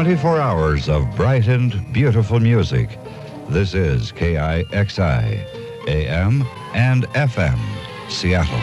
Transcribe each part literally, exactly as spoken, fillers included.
twenty-four hours of bright and beautiful music. This is K I X I, A M and F M, Seattle.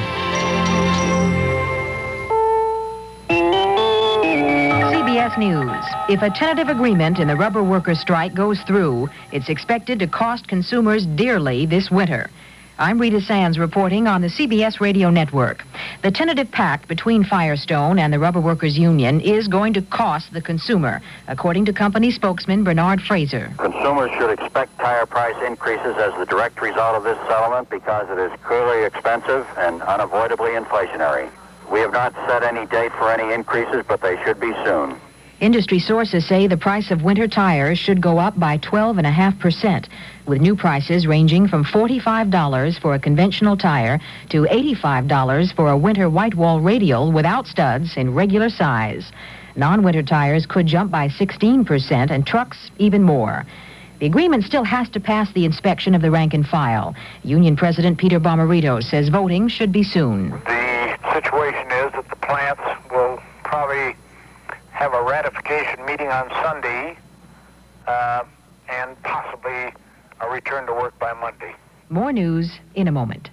C B S News. If a tentative agreement in the rubber workers' strike goes through, it's expected to cost consumers dearly this winter. I'm Rita Sands reporting on the C B S Radio Network. The tentative pact between Firestone and the Rubber Workers Union is going to cost the consumer, according to company spokesman Bernard Fraser. Consumers should expect tire price increases as the direct result of this settlement because it is clearly expensive and unavoidably inflationary. We have not set any date for any increases, but they should be soon. Industry sources say the price of winter tires should go up by twelve point five percent, with new prices ranging from forty-five dollars for a conventional tire to eighty-five dollars for a winter white wall radial without studs in regular size. Non-winter tires could jump by sixteen percent and trucks even more. The agreement still has to pass the inspection of the rank and file. Union President Peter Bomarito says voting should be soon. The situation is that the plants will probably have a ratification meeting on Sunday, uh, and possibly a return to work by Monday. More news in a moment.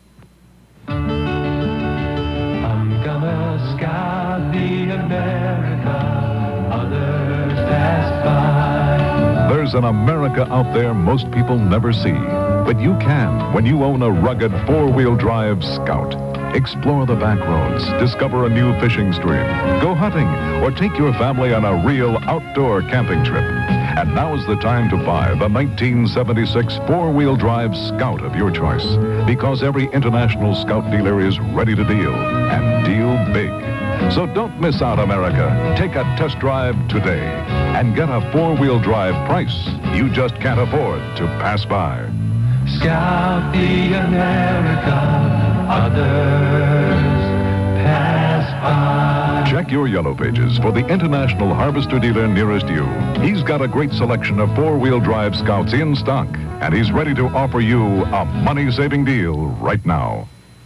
I'm gonna scout the America others pass by. There's an America out there most people never see, but you can when you own a rugged four-wheel drive Scout. Explore the back roads, discover a new fishing stream, go hunting, or take your family on a real outdoor camping trip. And now's the time to buy the nineteen seventy-six four-wheel drive Scout of your choice, because every international Scout dealer is ready to deal, and deal big. So don't miss out, America. Take a test drive today and get a four-wheel drive price you just can't afford to pass by. Scout the America others pass by. Check your yellow pages for the International Harvester dealer nearest you. He's got a great selection of four-wheel drive Scouts in stock, and he's ready to offer you a money-saving deal right now.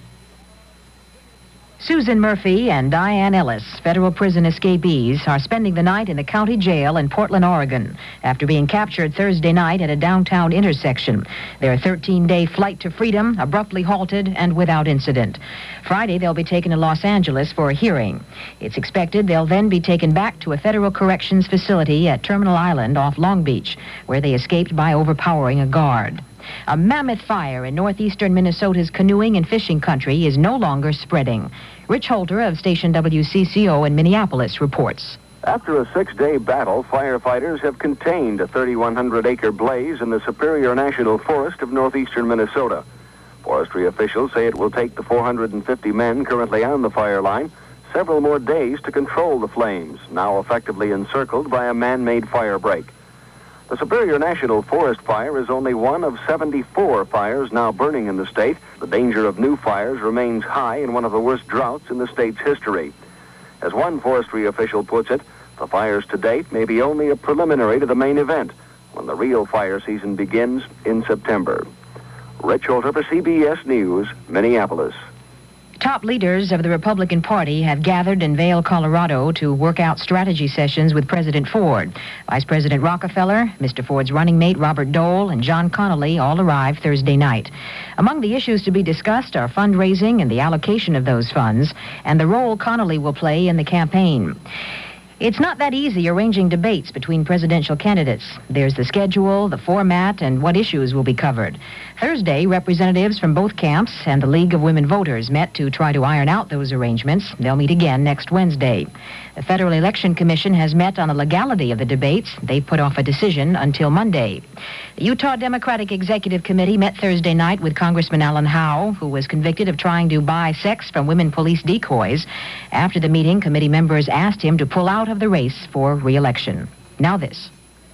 Susan Murphy and Diane Ellis, federal prison escapees, are spending the night in the county jail in Portland, Oregon, after being captured Thursday night at a downtown intersection. Their thirteen-day flight to freedom abruptly halted and without incident. Friday, they'll be taken to Los Angeles for a hearing. It's expected they'll then be taken back to a federal corrections facility at Terminal Island off Long Beach, where they escaped by overpowering a guard. A mammoth fire in northeastern Minnesota's canoeing and fishing country is no longer spreading. Rich Holter of station W C C O in Minneapolis reports. After a six-day battle, firefighters have contained a thirty-one hundred acre blaze in the Superior National Forest of northeastern Minnesota. Forestry officials say it will take the four hundred fifty men currently on the fire line several more days to control the flames, now effectively encircled by a man-made fire break. The Superior National Forest fire is only one of seventy-four fires now burning in the state. The danger of new fires remains high in one of the worst droughts in the state's history. As one forestry official puts it, the fires to date may be only a preliminary to the main event, when the real fire season begins in September. Rich Holter for C B S News, Minneapolis. Top leaders of the Republican Party have gathered in Vail, Colorado to work out strategy sessions with President Ford. Vice President Rockefeller, Mister Ford's running mate Robert Dole, and John Connolly all arrived Thursday night. Among the issues to be discussed are fundraising and the allocation of those funds, and the role Connolly will play in the campaign. It's not that easy arranging debates between presidential candidates. There's the schedule, the format, and what issues will be covered. Thursday, representatives from both camps and the League of Women Voters met to try to iron out those arrangements. They'll meet again next Wednesday. The Federal Election Commission has met on the legality of the debates. They put off a decision until Monday. The Utah Democratic Executive Committee met Thursday night with Congressman Alan Howe, who was convicted of trying to buy sex from women police decoys. After the meeting, committee members asked him to pull out of the race for re-election. Now this.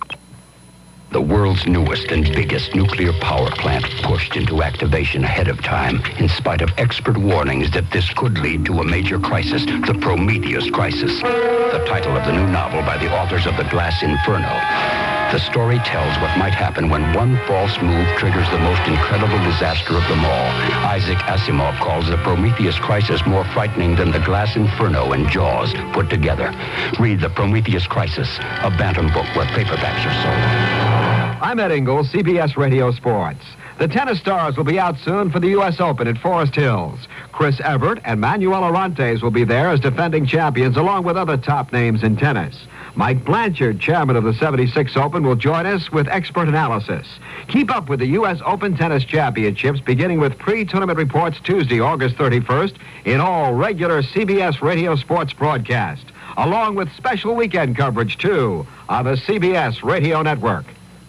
The world's newest and biggest nuclear power plant pushed into activation ahead of time, in spite of expert warnings that this could lead to a major crisis, the Prometheus Crisis. The title of the new novel by the authors of The Glass Inferno. The story tells what might happen when one false move triggers the most incredible disaster of them all. Isaac Asimov calls the Prometheus Crisis more frightening than the glass inferno and Jaws put together. Read The Prometheus Crisis, a Bantam book where paperbacks are sold. I'm Ed Ingalls, C B S Radio Sports. The tennis stars will be out soon for the U S Open at Forest Hills. Chris Evert and Manuel Orantes will be there as defending champions, along with other top names in tennis. Mike Blanchard, chairman of the seventy-six Open, will join us with expert analysis. Keep up with the U S Open Tennis Championships, beginning with pre-tournament reports Tuesday, August thirty-first, in all regular C B S Radio Sports broadcasts, along with special weekend coverage, too, on the C B S Radio Network.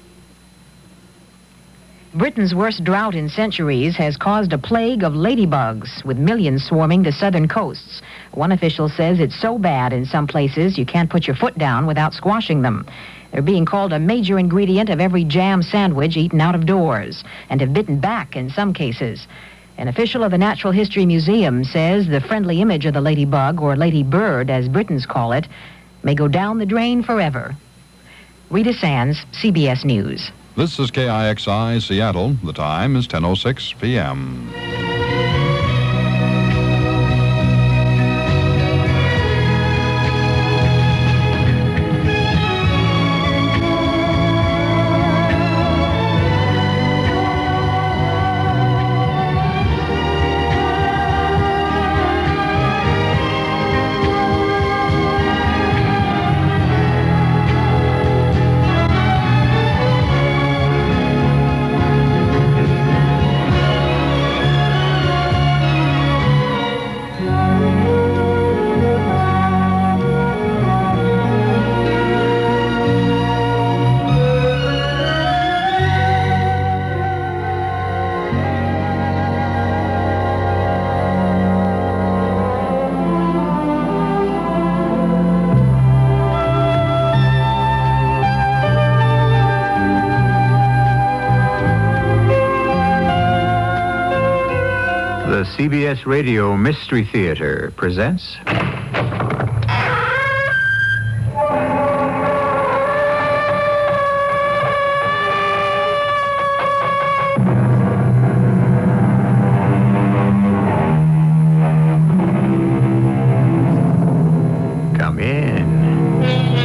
Britain's worst drought in centuries has caused a plague of ladybugs, with millions swarming the southern coasts. One official says it's so bad in some places you can't put your foot down without squashing them. They're being called a major ingredient of every jam sandwich eaten out of doors, and have bitten back in some cases. An official of the Natural History Museum says the friendly image of the ladybug, or ladybird as Britons call it, may go down the drain forever. Rita Sands, C B S News. This is K I X I Seattle. The time is ten oh six p.m. The C B S Radio Mystery Theater presents... Come in.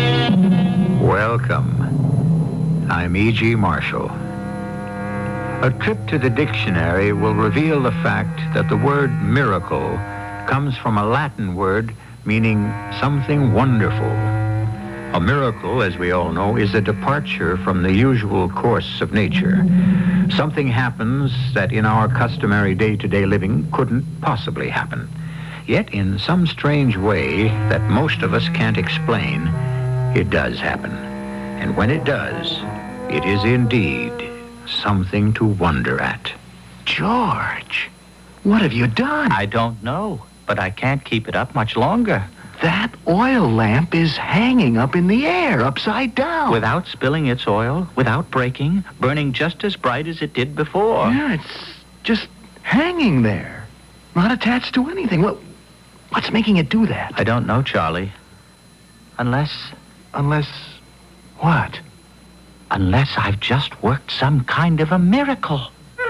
Welcome. I'm E G. Marshall. A trip to the dictionary will reveal the fact that the word miracle comes from a Latin word meaning something wonderful. A miracle, as we all know, is a departure from the usual course of nature. Something happens that in our customary day-to-day living couldn't possibly happen. Yet, in some strange way that most of us can't explain, it does happen. And when it does, it is indeed something to wonder at. George, what have you done? I don't know, but I can't keep it up much longer. That oil lamp is hanging up in the air, upside down. Without spilling its oil, without breaking, burning just as bright as it did before. Yeah, it's just hanging there, not attached to anything. What, what's making it do that? I don't know, Charlie. Unless... Unless what? Unless I've just worked some kind of a miracle.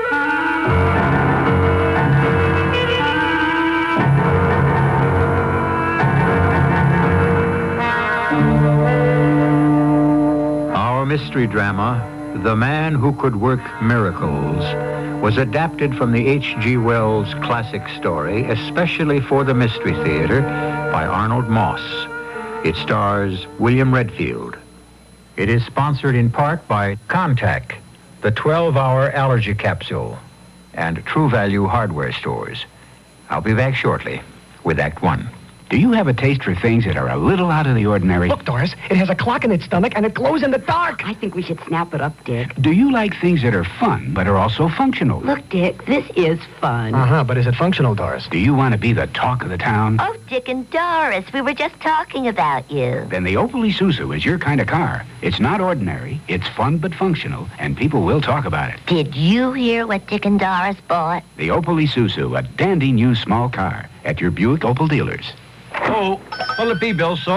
Our mystery drama, The Man Who Could Work Miracles, was adapted from the H G. Wells classic story, especially for the Mystery Theater, by Arnold Moss. It stars William Redfield. It is sponsored in part by Contac, the twelve-hour allergy capsule, and True Value hardware stores. I'll be back shortly with Act One. Do you have a taste for things that are a little out of the ordinary? Look, Doris, it has a clock in its stomach and it glows in the dark. I think we should snap it up, Dick. Do you like things that are fun but are also functional? Look, Dick, this is fun. Uh-huh, but is it functional, Doris? Do you want to be the talk of the town? Oh, Dick and Doris, we were just talking about you. Then the Opel Isuzu is your kind of car. It's not ordinary, it's fun but functional, and people will talk about it. Did you hear what Dick and Doris bought? The Opel Isuzu, a dandy new small car, at your Buick Opel dealers. Oh, will it be Bill Soda?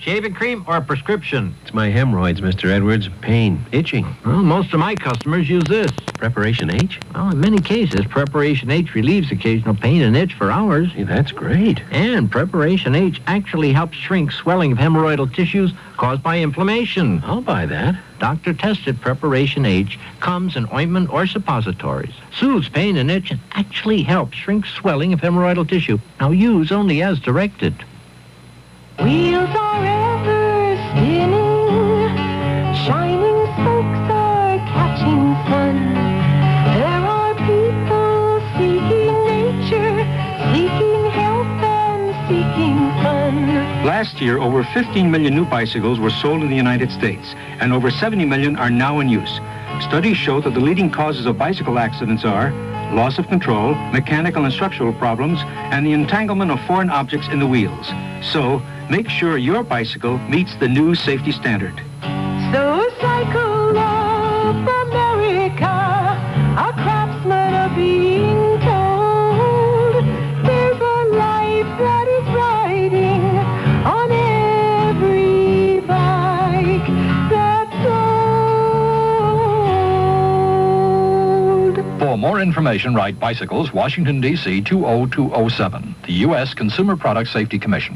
shaving cream, or prescription? It's my hemorrhoids, Mister Edwards. Pain, itching. Well, most of my customers use this. Preparation H? Well, in many cases, Preparation H relieves occasional pain and itch for hours. Gee, that's great. And Preparation H actually helps shrink swelling of hemorrhoidal tissues caused by inflammation. I'll buy that. Doctor-tested Preparation H comes in ointment or suppositories. Soothes pain and itch and actually helps shrink swelling of hemorrhoidal tissue. Now use only as directed. Wheels are ever spinning, shining spokes are catching sun. There are people seeking nature, seeking health and seeking fun. Last year, over fifteen million new bicycles were sold in the United States, and over seventy million are now in use. Studies show that the leading causes of bicycle accidents are loss of control, mechanical and structural problems, and the entanglement of foreign objects in the wheels. So, make sure your bicycle meets the new safety standard. So cycle of America, our craftsmen are being told. There's a life that is riding on every bike that's sold. For more information, write Bicycles, Washington, D C two oh two oh seven, the U S Consumer Product Safety Commission.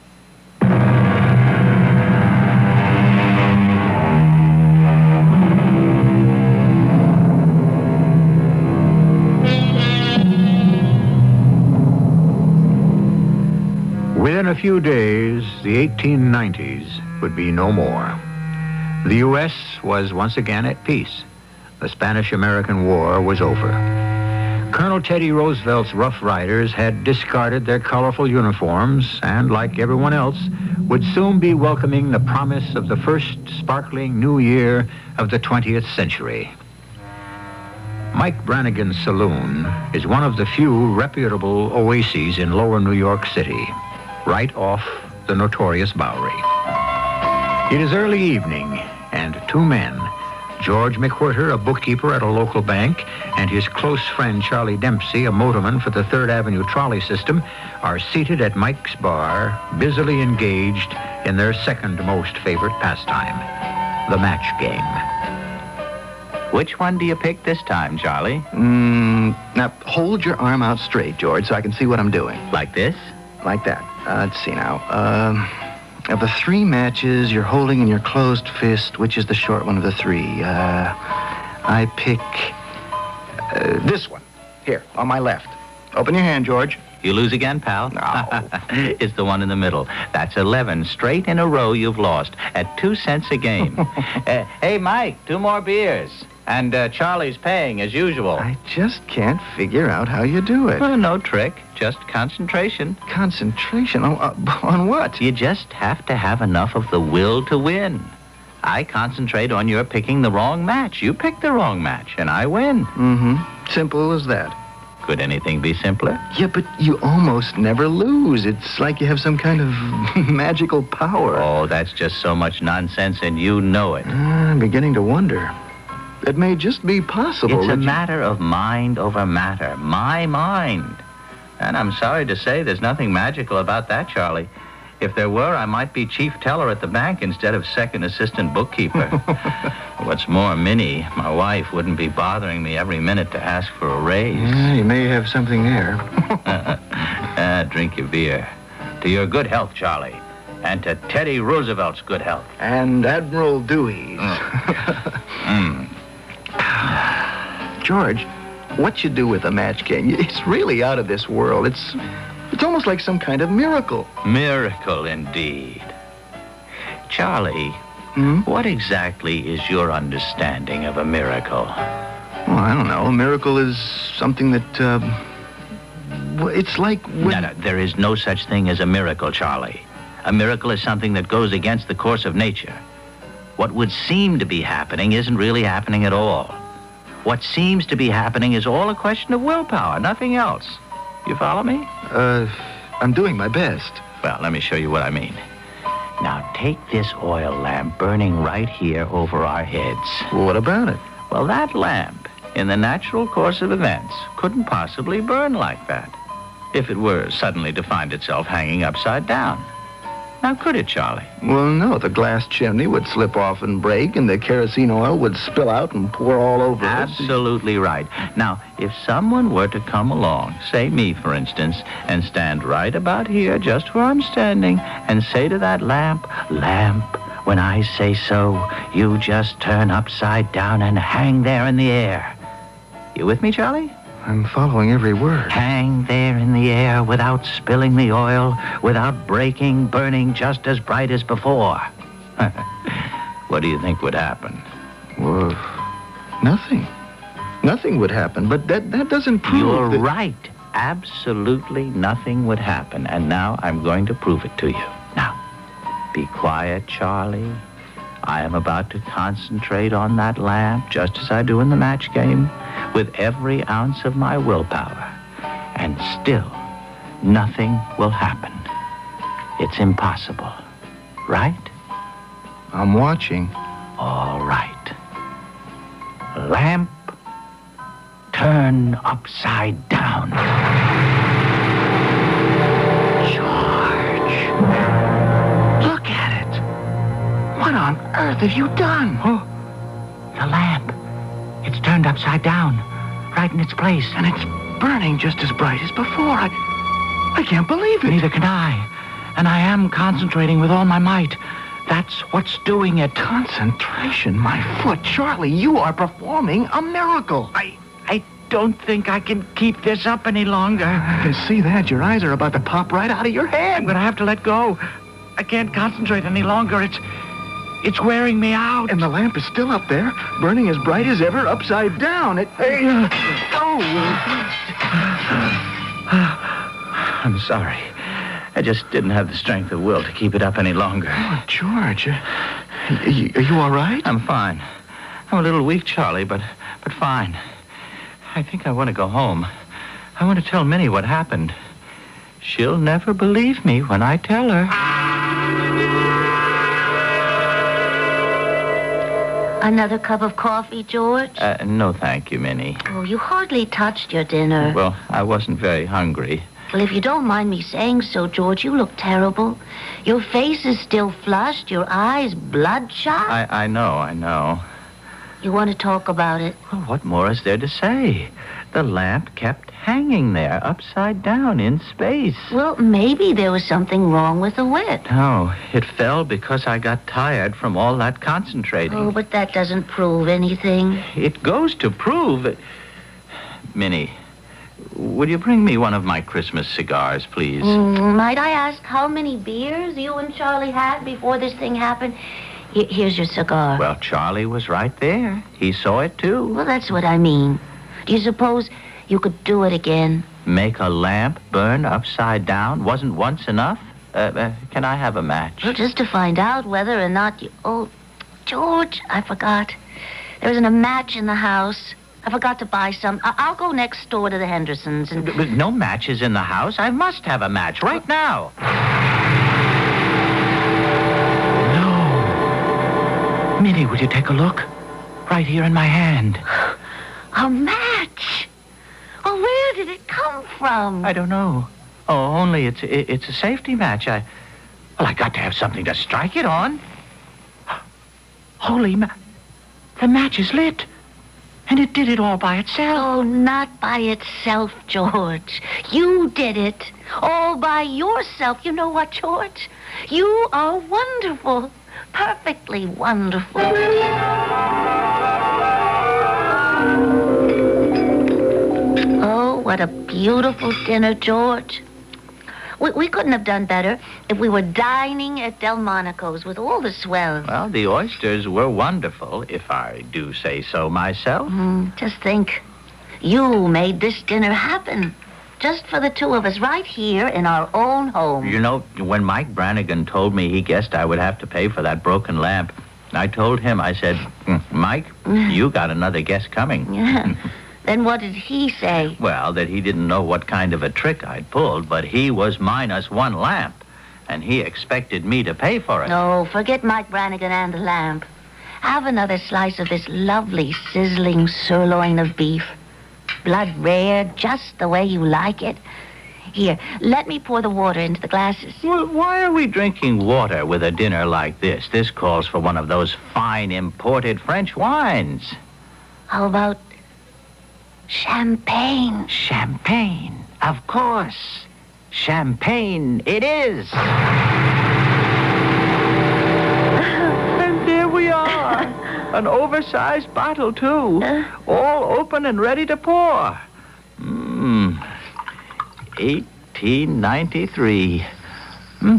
Within a few days, the eighteen nineties would be no more. The U S was once again at peace. The Spanish-American War was over. Colonel Teddy Roosevelt's Rough Riders had discarded their colorful uniforms and, like everyone else, would soon be welcoming the promise of the first sparkling new year of the twentieth century. Mike Brannigan's Saloon is one of the few reputable oases in lower New York City, right off the notorious Bowery. It is early evening, and two men, George McWhirter, a bookkeeper at a local bank, and his close friend Charlie Dempsey, a motorman for the Third Avenue trolley system, are seated at Mike's bar, busily engaged in their second most favorite pastime, the match game. Which one do you pick this time, Charlie? Mm, now, hold your arm out straight, George, so I can see what I'm doing. Like this? Like that. Uh, let's see now. Um, of the three matches you're holding in your closed fist, which is the short one of the three? Uh, I pick uh, this one. Here, on my left. Open your hand, George. You lose again, pal? No. It's the one in the middle. That's eleven straight in a row you've lost at two cents a game. uh, hey, Mike, two more beers. And uh, Charlie's paying, as usual. I just can't figure out how you do it. Well, no trick, just concentration. Concentration? On, uh, on what? You just have to have enough of the will to win. I concentrate on your picking the wrong match. You pick the wrong match, and I win. Mm-hmm. Simple as that. Could anything be simpler? Yeah, but you almost never lose. It's like you have some kind of magical power. Oh, that's just so much nonsense, and you know it. Uh, I'm beginning to wonder. It may just be possible. It's a that you- matter of mind over matter. My mind. And I'm sorry to say there's nothing magical about that, Charlie. If there were, I might be chief teller at the bank instead of second assistant bookkeeper. What's more, Minnie, my wife, wouldn't be bothering me every minute to ask for a raise. Yeah, you may have something there. uh, drink your beer. To your good health, Charlie. And to Teddy Roosevelt's good health. And Admiral Dewey's. Mm. George, what you do with a match game, it's really out of this world. It's it's almost like some kind of miracle. Miracle, indeed. Charlie, Hmm? what exactly is your understanding of a miracle? Well, I don't know. A miracle is something that, uh, well, it's like when... No, no, there is no such thing as a miracle, Charlie. A miracle is something that goes against the course of nature. What would seem to be happening isn't really happening at all. What seems to be happening is all a question of willpower, nothing else. You follow me? Uh, I'm doing my best. Well, let me show you what I mean. Now, take this oil lamp burning right here over our heads. Well, what about it? Well, that lamp, in the natural course of events, couldn't possibly burn like that if it were suddenly to find itself hanging upside down. Now, could it, Charlie? Well, no. The glass chimney would slip off and break, and the kerosene oil would spill out and pour all over us. Absolutely right. Now, if someone were to come along, say me, for instance, and stand right about here, just where I'm standing, and say to that lamp, lamp, when I say so, you just turn upside down and hang there in the air. You with me, Charlie? I'm following every word. Hang there in the air without spilling the oil, without breaking, burning just as bright as before. What do you think would happen? Well, nothing. Nothing would happen, but that, that doesn't prove You're that... right. Absolutely nothing would happen, and now I'm going to prove it to you. Now, be quiet, Charlie. I am about to concentrate on that lamp, just as I do in the match game, with every ounce of my willpower. And still, nothing will happen. It's impossible. Right? I'm watching. All right. Lamp, turn upside down. George. Look at it. What on earth have you done? Oh, the lamp. It's turned upside down, right in its place. And it's burning just as bright as before. I, I can't believe it. Neither can I. And I am concentrating with all my might. That's what's doing it. Concentration, my foot. Charlie, you are performing a miracle. I, I don't think I can keep this up any longer. I can see that. Your eyes are about to pop right out of your head. I'm going to have to let go. I can't concentrate any longer. It's... It's wearing me out. And the lamp is still up there, burning as bright as ever, upside down. It... Hey, uh, oh! I'm sorry. I just didn't have the strength of will to keep it up any longer. Oh, George, uh, are, you, are you all right? I'm fine. I'm a little weak, Charlie, but, but fine. I think I want to go home. I want to tell Minnie what happened. She'll never believe me when I tell her. Another cup of coffee, George? Uh, no, thank you, Minnie. Oh, you hardly touched your dinner. Well, I wasn't very hungry. Well, if you don't mind me saying so, George, you look terrible. Your face is still flushed, your eyes bloodshot. I, I know, I know. You want to talk about it? Well, what more is there to say? The lamp kept hanging there, upside down in space. Well, maybe there was something wrong with the wick. No, it fell because I got tired from all that concentrating. Oh, but that doesn't prove anything. It goes to prove it. Minnie, would you bring me one of my Christmas cigars, please? Mm, might I ask how many beers you and Charlie had before this thing happened? Here, here's your cigar. Well, Charlie was right there. He saw it, too. Well, that's what I mean. Do you suppose you could do it again? Make a lamp burn upside down? Wasn't once enough? Uh, uh, can I have a match? Well, just to find out whether or not you... Oh, George, I forgot. There isn't a match in the house. I forgot to buy some. I- I'll go next door to the Hendersons and... But no matches in the house. I must have a match right now. No. Minnie, would you take a look? Right here in my hand. A match? Well, where did it come from? I don't know. Oh, only it's it, it's a safety match. I... Well, I got to have something to strike it on. Holy ma... The match is lit. And it did it all by itself. Oh, not by itself, George. You did it. All by yourself. You know what, George? You are wonderful. Perfectly wonderful. Oh, what a beautiful dinner, George. We, we couldn't have done better if we were dining at Delmonico's with all the swells. Well, the oysters were wonderful, if I do say so myself. Mm, just think. You made this dinner happen. Just for the two of us right here in our own home. You know, when Mike Brannigan told me he guessed I would have to pay for that broken lamp, I told him, I said, mm, Mike, you got another guess coming. Yeah. Then what did he say? Well, that he didn't know what kind of a trick I'd pulled, but he was minus one lamp, and he expected me to pay for it. No, forget Mike Brannigan and the lamp. Have another slice of this lovely, sizzling sirloin of beef. Blood rare, just the way you like it. Here, let me pour the water into the glasses. Well, why are we drinking water with a dinner like this? This calls for one of those fine imported French wines. How about champagne? Champagne, of course. Champagne it is. And there we are. An oversized bottle, too. All open and ready to pour. Mmm. eighteen ninety-three. Mm.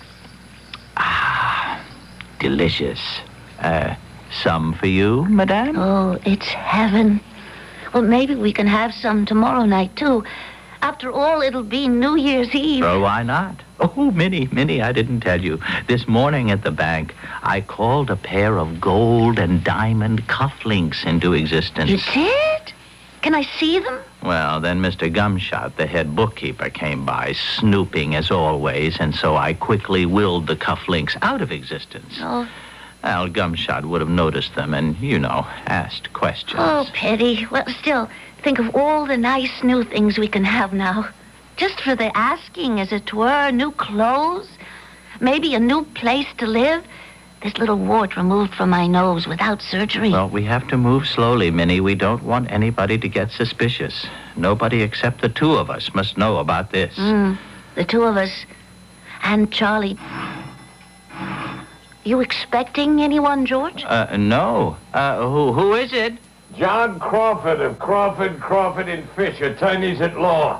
Ah, delicious. Uh, some for you, madame? Oh, it's heaven. Well, maybe we can have some tomorrow night, too. After all, it'll be New Year's Eve. Oh, why not? Oh, Minnie, Minnie, I didn't tell you. This morning at the bank, I called a pair of gold and diamond cufflinks into existence. You did? Can I see them? Well, then Mister Gumshot, the head bookkeeper, came by, snooping as always, and so I quickly willed the cufflinks out of existence. Oh. Well, Gumshot would have noticed them and, you know, asked questions. Oh, pity. Well, still, think of all the nice new things we can have now. Just for the asking, as it were, new clothes, maybe a new place to live. This little wart removed from my nose without surgery. Well, we have to move slowly, Minnie. We don't want anybody to get suspicious. Nobody except the two of us must know about this. Mm, the two of us. And Charlie. You expecting anyone, George? Uh, no. Uh, who, who is it? John Crawford of Crawford, Crawford and Fish, attorneys at law.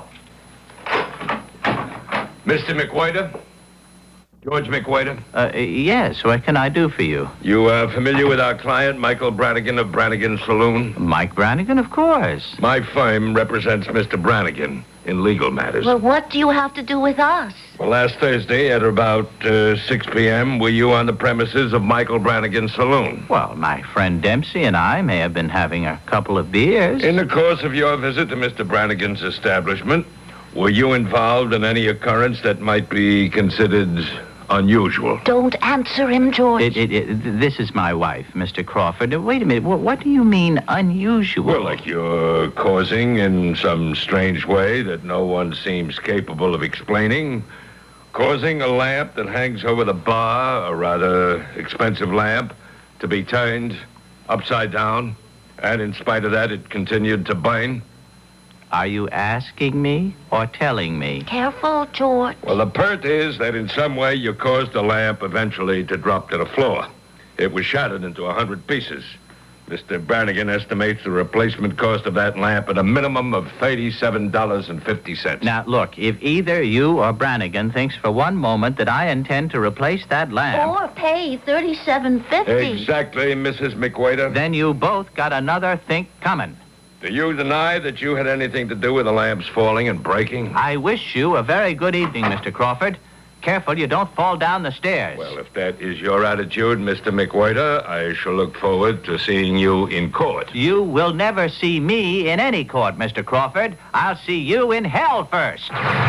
Mister McWhirter? George McWhirter? Uh, yes, what can I do for you? You are familiar with our client, Michael Brannigan of Brannigan Saloon? Mike Brannigan, of course. My firm represents Mister Brannigan in legal matters. Well, what do you have to do with us? Well, last Thursday at about uh, six p.m., were you on the premises of Michael Brannigan's saloon? Well, my friend Dempsey and I may have been having a couple of beers. In the course of your visit to Mister Brannigan's establishment, were you involved in any occurrence that might be considered unusual? Don't answer him, George. It, it, it, this is my wife, Mister Crawford. Wait a minute. What, what do you mean unusual? Well, like you're causing in some strange way that no one seems capable of explaining. Causing a lamp that hangs over the bar, a rather expensive lamp, to be turned upside down. And in spite of that, it continued to burn. Are you asking me or telling me? Careful, George. Well, the pert is that in some way you caused the lamp eventually to drop to the floor. It was shattered into a hundred pieces. Mister Brannigan estimates the replacement cost of that lamp at a minimum of thirty-seven dollars and fifty cents. Now, look, if either you or Brannigan thinks for one moment that I intend to replace that lamp... Or pay thirty-seven fifty. Exactly, Missus McWhirter. Then you both got another think coming. Do you deny that you had anything to do with the lamps falling and breaking? I wish you a very good evening, Mister Crawford. Careful you don't fall down the stairs. Well, if that is your attitude, Mister McWhirter, I shall look forward to seeing you in court. You will never see me in any court, Mister Crawford. I'll see you in hell first.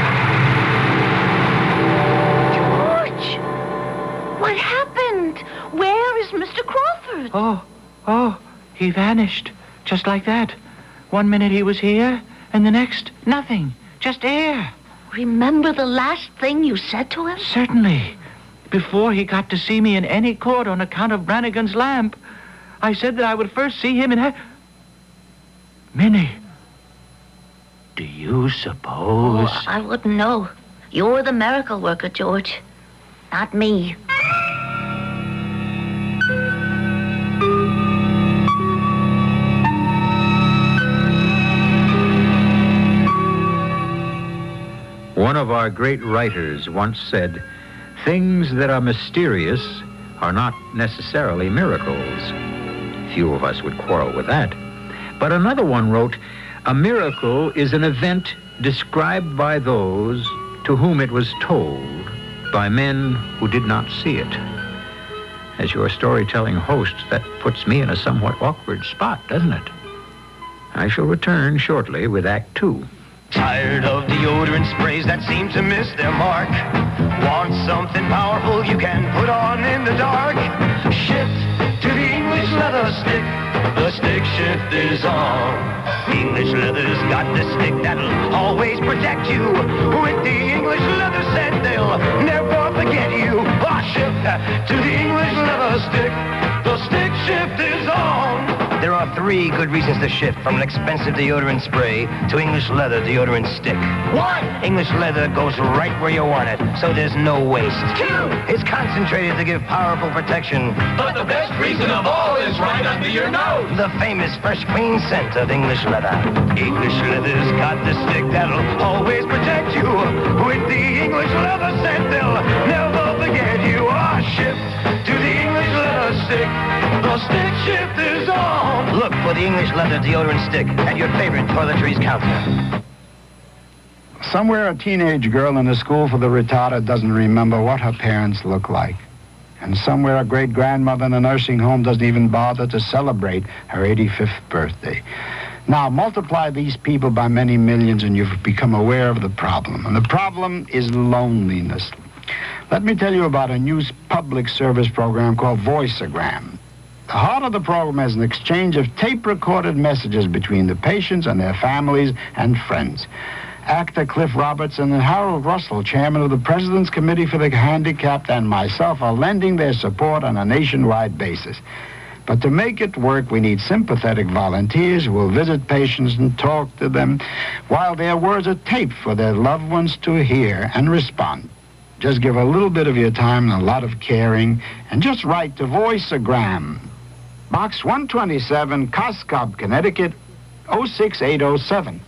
George! What happened? Where is Mister Crawford? Oh, oh, he vanished. Just like that. One minute he was here, and the next, nothing. Just air. Remember the last thing you said to him? Certainly. Before he got to see me in any court on account of Brannigan's lamp, I said that I would first see him in... Ha- Minnie, do you suppose... Oh, I wouldn't know. You're the miracle worker, George. Not me. One of our great writers once said, "Things that are mysterious are not necessarily miracles." Few of us would quarrel with that. But another one wrote, "A miracle is an event described by those to whom it was told by men who did not see it." As your storytelling host, that puts me in a somewhat awkward spot, doesn't it? I shall return shortly with Act Two. Tired of deodorant sprays that seem to miss their mark? Want something powerful you can put on in the dark? Shift to the English leather stick. the stick shift is on. English leather's got the stick that'll always protect you. With the English leather set, they'll never forget you. Oh, shift to the English leather stick. The stick shift is on. There are three good reasons to shift from an expensive deodorant spray to English leather deodorant stick. One, English leather goes right where you want it, so there's no waste. two, It's concentrated to give powerful protection. but the best reason of all is right under your nose. The famous fresh, clean scent of English leather. English leather's got the stick that'll always protect you. With the English leather set, they'll never forget you. Ah, shift to the English leather stick. The stick shift is on. Look for the English leather deodorant stick at your favorite toiletries counter. Somewhere a teenage girl in a school for the retarded doesn't remember what her parents look like. And somewhere a great-grandmother in a nursing home doesn't even bother to celebrate her eighty-fifth birthday. Now, multiply these people by many millions and you've become aware of the problem. And the problem is loneliness. Let me tell you about a new public service program called Voiceogram. The heart of the program is an exchange of tape-recorded messages between the patients and their families and friends. Actor Cliff Robertson and Harold Russell, chairman of the President's Committee for the Handicapped, and myself are lending their support on a nationwide basis. But to make it work, we need sympathetic volunteers who will visit patients and talk to them while their words are taped for their loved ones to hear and respond. Just give a little bit of your time and a lot of caring, and just write to Voiceogram. Box one twenty-seven, Coscob, Connecticut, oh six eight oh seven.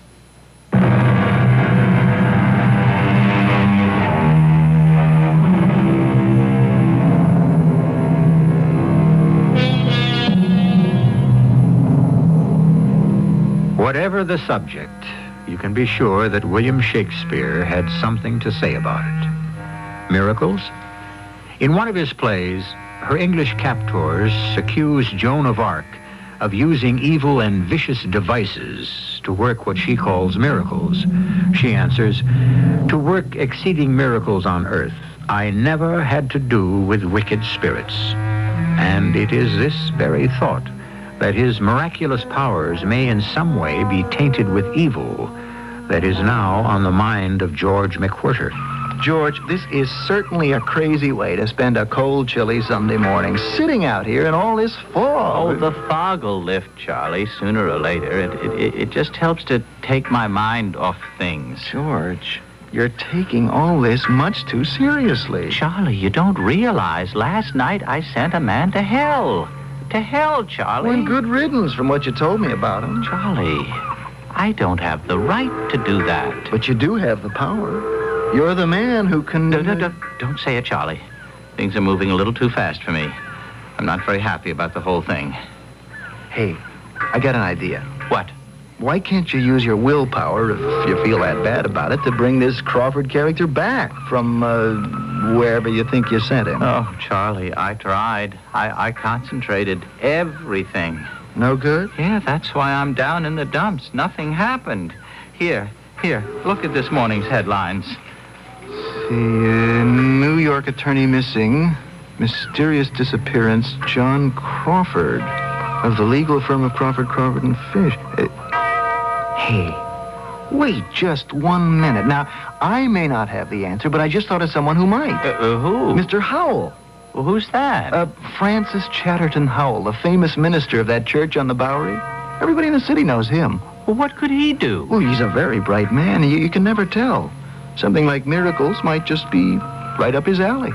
Whatever the subject, you can be sure that William Shakespeare had something to say about it. Miracles? In one of his plays, her English captors accuse Joan of Arc of using evil and vicious devices to work what she calls miracles. She answers, "To work exceeding miracles on earth, I never had to do with wicked spirits." And it is this very thought, that his miraculous powers may in some way be tainted with evil, that is now on the mind of George McWhirter. George, this is certainly a crazy way to spend a cold, chilly Sunday morning, sitting out here in all this fog. Oh, the fog will lift, Charlie, sooner or later. It, it, it just helps to take my mind off things. George, you're taking all this much too seriously. Charlie, you don't realize last night I sent a man to hell. To hell, Charlie. Well, good riddance from what you told me about him. Charlie, I don't have the right to do that. But you do have the power. You're the man who can... No, no, no, don't say it, Charlie. Things are moving a little too fast for me. I'm not very happy about the whole thing. Hey, I got an idea. What? Why can't you use your willpower, if you feel that bad about it, to bring this Crawford character back from uh, wherever you think you sent him? Oh, Charlie, I tried. I, I concentrated everything. No good? Yeah, that's why I'm down in the dumps. Nothing happened. Here, here, look at this morning's headlines. The uh, New York attorney missing, mysterious disappearance, John Crawford of the legal firm of Crawford, Crawford and Fish. Uh, hey, wait just one minute. Now, I may not have the answer, but I just thought of someone who might. Uh, uh, who? Mister Howell. Well, who's that? Uh, Francis Chatterton Howell, the famous minister of that church on the Bowery. Everybody in the city knows him. Well, what could he do? Well, he's a very bright man. You, you can never tell. Something like miracles might just be right up his alley.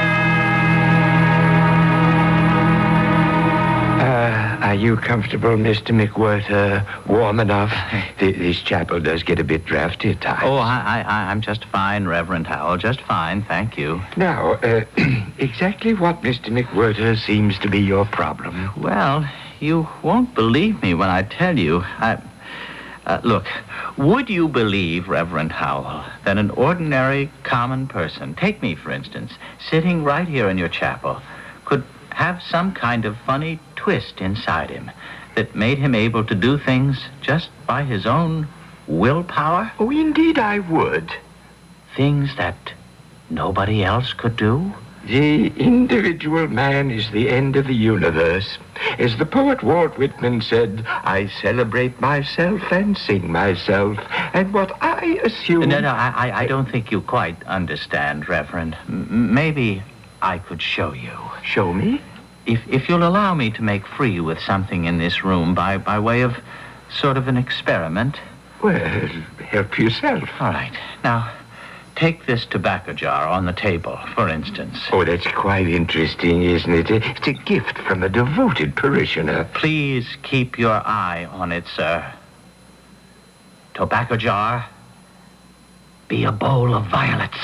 Uh, are you comfortable, Mister McWhirter? Warm enough? Th- this chapel does get a bit drafty at times. Oh, I, I, I'm just fine, Reverend Howell. Just fine, thank you. Now, uh, exactly what, Mister McWhirter, seems to be your problem? Well, you won't believe me when I tell you. I... Uh, look, would you believe, Reverend Howell, that an ordinary, common person, take me, for instance, sitting right here in your chapel, could have some kind of funny twist inside him that made him able to do things just by his own willpower? Oh, indeed I would. Things that nobody else could do? The individual man is the end of the universe. As the poet Walt Whitman said, I celebrate myself and sing myself. And what I assume... No, no, I, I, I don't think you quite understand, Reverend. M- maybe I could show you. Show me? If, if you'll allow me to make free with something in this room by, by way of sort of an experiment. Well, help yourself. All right. Now, take this tobacco jar on the table, for instance. Oh, that's quite interesting, isn't it? It's a gift from a devoted parishioner. Please keep your eye on it, sir. Tobacco jar, be a bowl of violets.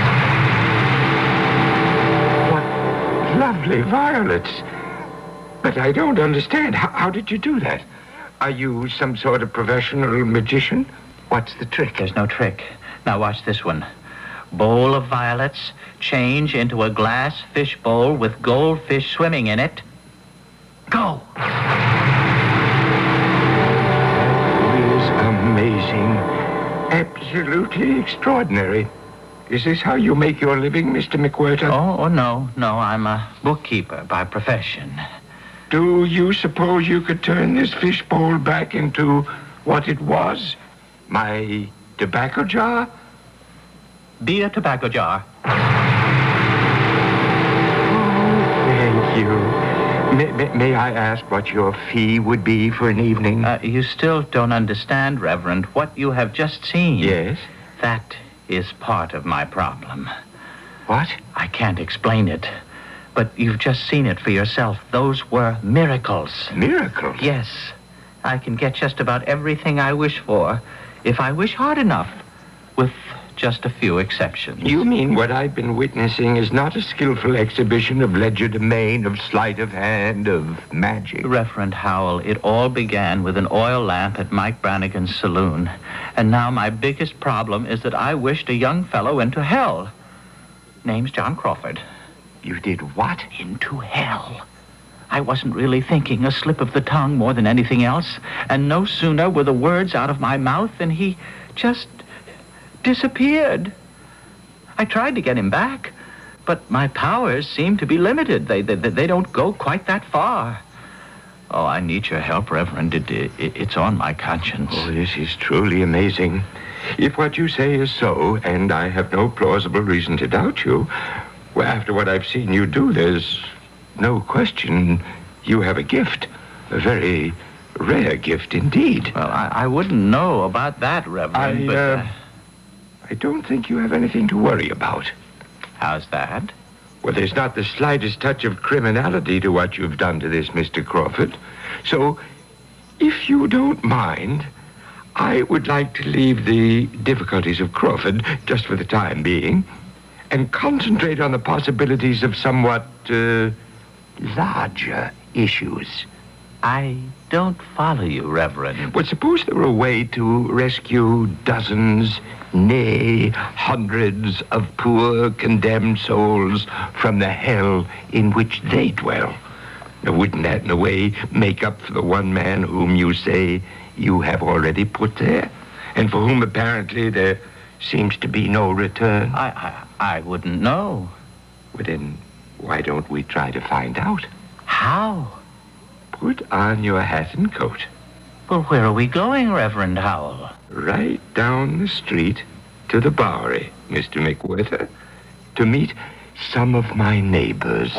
What lovely violets. But I don't understand. How, how did you do that? Are you some sort of professional magician? What's the trick? There's no trick. Now watch this one. Bowl of violets, change into a glass fish bowl with goldfish swimming in it. Go! That is amazing. Absolutely extraordinary. Is this how you make your living, Mister McWhirter? Oh, oh, no, no. I'm a bookkeeper by profession. Do you suppose you could turn this fish bowl back into what it was? My tobacco jar? Be a tobacco jar. Thank you. May, may, may I ask what your fee would be for an evening? Uh, you still don't understand, Reverend, what you have just seen. Yes? That is part of my problem. What? I can't explain it. But you've just seen it for yourself. Those were miracles. Miracles? Yes. I can get just about everything I wish for, if I wish hard enough, with just a few exceptions. You mean what I've been witnessing is not a skillful exhibition of legerdemain, of sleight of hand, of magic? Reverend Howell, it all began with an oil lamp at Mike Brannigan's saloon. And now my biggest problem is that I wished a young fellow into hell. Name's John Crawford. You did what? Into hell. I wasn't really thinking, a slip of the tongue more than anything else. And no sooner were the words out of my mouth than he just disappeared. I tried to get him back, but my powers seem to be limited. They, they, they don't go quite that far. Oh, I need your help, Reverend. It, it, it's on my conscience. Oh, this is truly amazing. If what you say is so, and I have no plausible reason to doubt you, well, after what I've seen you do, there's no question you have a gift. A very rare gift indeed. Well, I, I wouldn't know about that, Reverend, I, but... uh, Uh, I don't think you have anything to worry about. how's that? Well, there's not the slightest touch of criminality to what you've done to this, Mister Crawford. So, if you don't mind, I would like to leave the difficulties of Crawford, just for the time being, and concentrate on the possibilities of somewhat, uh, larger issues. I don't follow you, Reverend. Well, suppose there were a way to rescue dozens, nay, hundreds of poor, condemned souls from the hell in which they dwell. Now, wouldn't that, in a way, make up for the one man whom you say you have already put there, and for whom apparently there seems to be no return? I, I, I wouldn't know. Well, then, why don't we try to find out? How? Put on your hat and coat. Well, where are we going, Reverend Howell? Right down the street to the Bowery, Mister McWhirter, to meet some of my neighbors.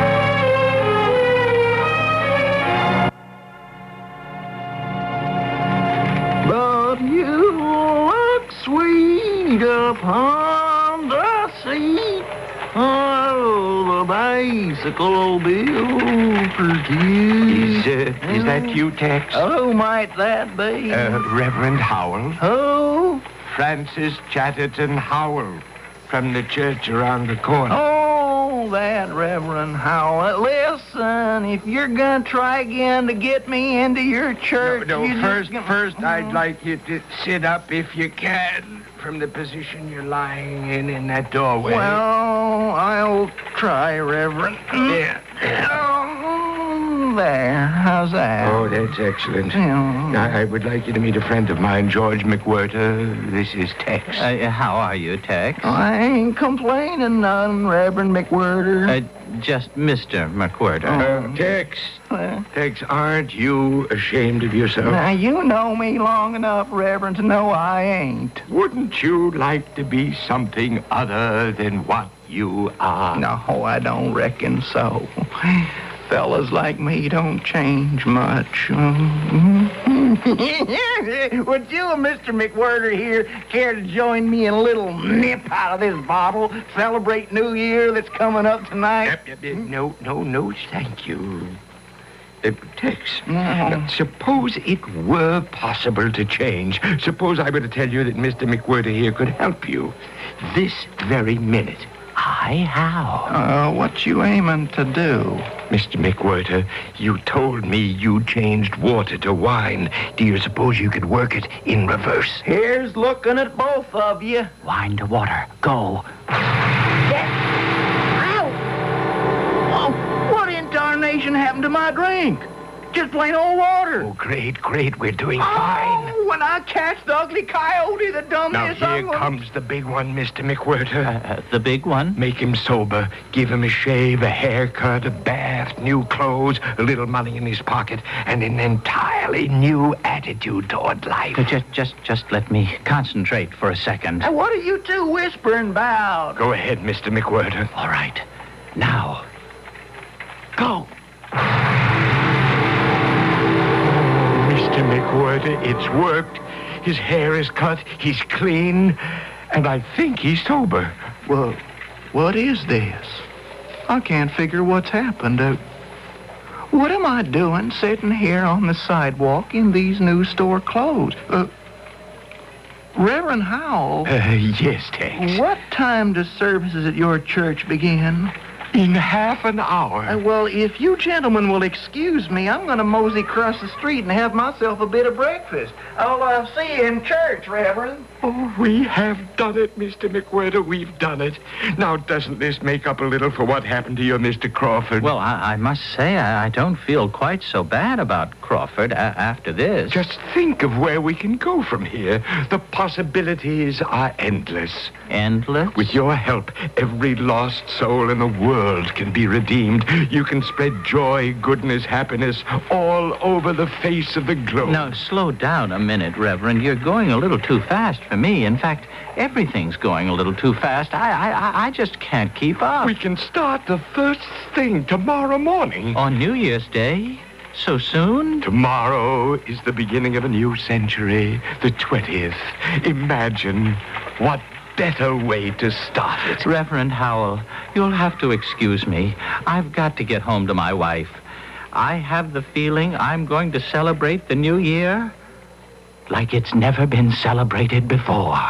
But you look sweet upon the seat. Oh, the bicycle bill for you. Is, uh, is that you, Tex? Oh, might that be? Uh, Reverend Howell. Who? Francis Chatterton Howell, from the church around the corner. Oh, that Reverend Howell. Listen, if you're gonna try again to get me into your church... No, you no first, just... first I'd like you to sit up if you can, from the position you're lying in in that doorway. Well, I'll try, Reverend. Yeah. Oh, there. How's that? Oh, that's excellent. Yeah. I, I would like you to meet a friend of mine, George McWhirter. This is Tex. Uh, how are you, Tex? I ain't complaining none, Reverend McWhirter. Uh, just Mister McWhirter. Uh, Tex. Uh, Tex, aren't you ashamed of yourself? Now, you know me long enough, Reverend, to know I ain't. Wouldn't you like to be something other than what you are? No, I don't reckon so. Fellas like me don't change much. Would you and Mister McWhirter here care to join me in a little nip out of this bottle? Celebrate New Year that's coming up tonight? No, no, no, thank you. Uh, Tex, No. now, suppose it were possible to change. Suppose I were to tell you that Mister McWhirter here could help you this very minute. I how? Uh, what you aiming to do? Mister McWhirter, you told me you changed water to wine. Do you suppose you could work it in reverse? Here's looking at both of you. Wine to water. Go. Ow! Oh, what in darnation happened to my drink? Just plain old water. Oh, great, great. We're doing Oh, fine. when I catch the ugly coyote that done Now this, here I'm gonna... comes the big one, Mister McWhirter. Uh, the big one? Make him sober. Give him a shave, a haircut, a bath, new clothes, a little money in his pocket, and an entirely new attitude toward life. Uh, just, just, just let me concentrate for a second. Hey, what are you two whispering about? Go ahead, Mister McWhirter. All right. Now, go. Mister McWhirter, it's worked. His hair is cut, he's clean, and I think he's sober. Well, what is this? I can't figure what's happened. Uh, what am I doing sitting here on the sidewalk in these new store clothes? Uh, Reverend Howell? Uh, yes, Tex. What time does services at your church begin? In half an hour. Uh, well, if you gentlemen will excuse me, I'm going to mosey across the street and have myself a bit of breakfast. I'll uh, see you in church, Reverend. Oh, we have done it, Mister McWhirter. We've done it. Now, doesn't this make up a little for what happened to you, Mister Crawford? Well, I, I must say I, I don't feel quite so bad about Crawford a- after this. Just think of where we can go from here. The possibilities are endless. Endless? With your help, every lost soul in the world can be redeemed. You can spread joy, goodness, happiness all over the face of the globe. Now, slow down a minute, Reverend. You're going a little too fast for me. In fact, everything's going a little too fast. I, I, I just can't keep up. We can start the first thing tomorrow morning. On New Year's Day? So soon? Tomorrow is the beginning of a new century, the twentieth. Imagine what better way to start it. Reverend Howell, you'll have to excuse me. I've got to get home to my wife. I have the feeling I'm going to celebrate the new year like it's never been celebrated before.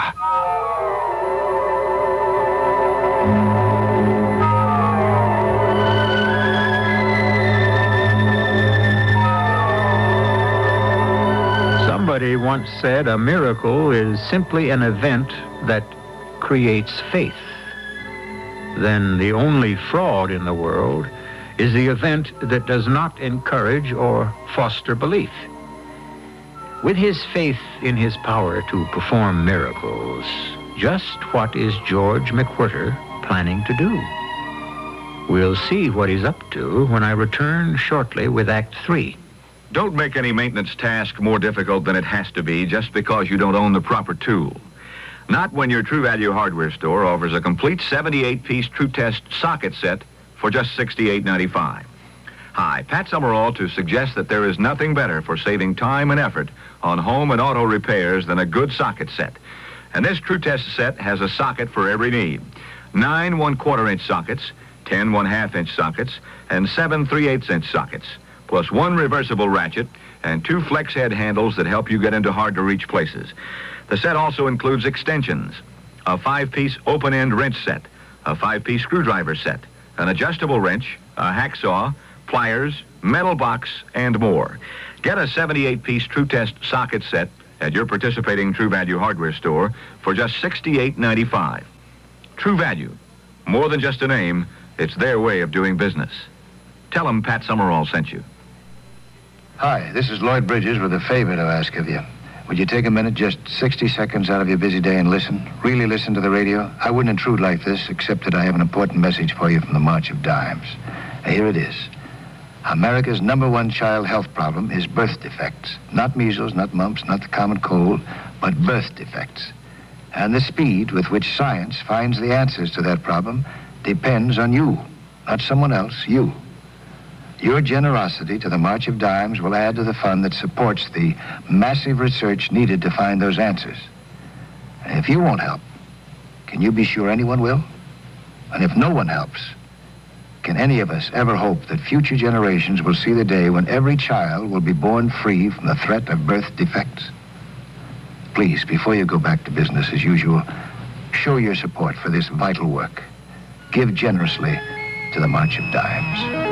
Somebody once said a miracle is simply an event that creates faith. Then the only fraud in the world is the event that does not encourage or foster belief. With his faith in his power to perform miracles, just what is George McWhirter planning to do? We'll see what he's up to when I return shortly with Act Three. Don't make any maintenance task more difficult than it has to be just because you don't own the proper tool. Not when your True Value hardware store offers a complete seventy-eight piece True Test socket set for just sixty-eight ninety-five. Hi, Pat Summerall to suggest that there is nothing better for saving time and effort on home and auto repairs than a good socket set. And this True Test set has a socket for every need. Nine one-quarter inch sockets, ten one-half inch sockets, and seven three-eighths inch sockets, plus one reversible ratchet and two flex head handles that help you get into hard-to-reach places. The set also includes extensions, a five-piece open-end wrench set, a five-piece screwdriver set, an adjustable wrench, a hacksaw, pliers, metal box, and more. Get a seventy-eight piece True Test socket set at your participating True Value hardware store for just sixty-eight ninety-five. True Value. More than just a name, it's their way of doing business. Tell them Pat Summerall sent you. Hi, this is Lloyd Bridges with a favor to ask of you. Would you take a minute, just sixty seconds out of your busy day and listen? Really listen to the radio? I wouldn't intrude like this, except that I have an important message for you from the March of Dimes. Here it is. America's number one child health problem is birth defects. Not measles, not mumps, not the common cold, but birth defects. And the speed with which science finds the answers to that problem depends on you, not someone else, you. Your generosity to the March of Dimes will add to the fund that supports the massive research needed to find those answers. And if you won't help, can you be sure anyone will? And if no one helps, can any of us ever hope that future generations will see the day when every child will be born free from the threat of birth defects? Please, before you go back to business as usual, show your support for this vital work. Give generously to the March of Dimes.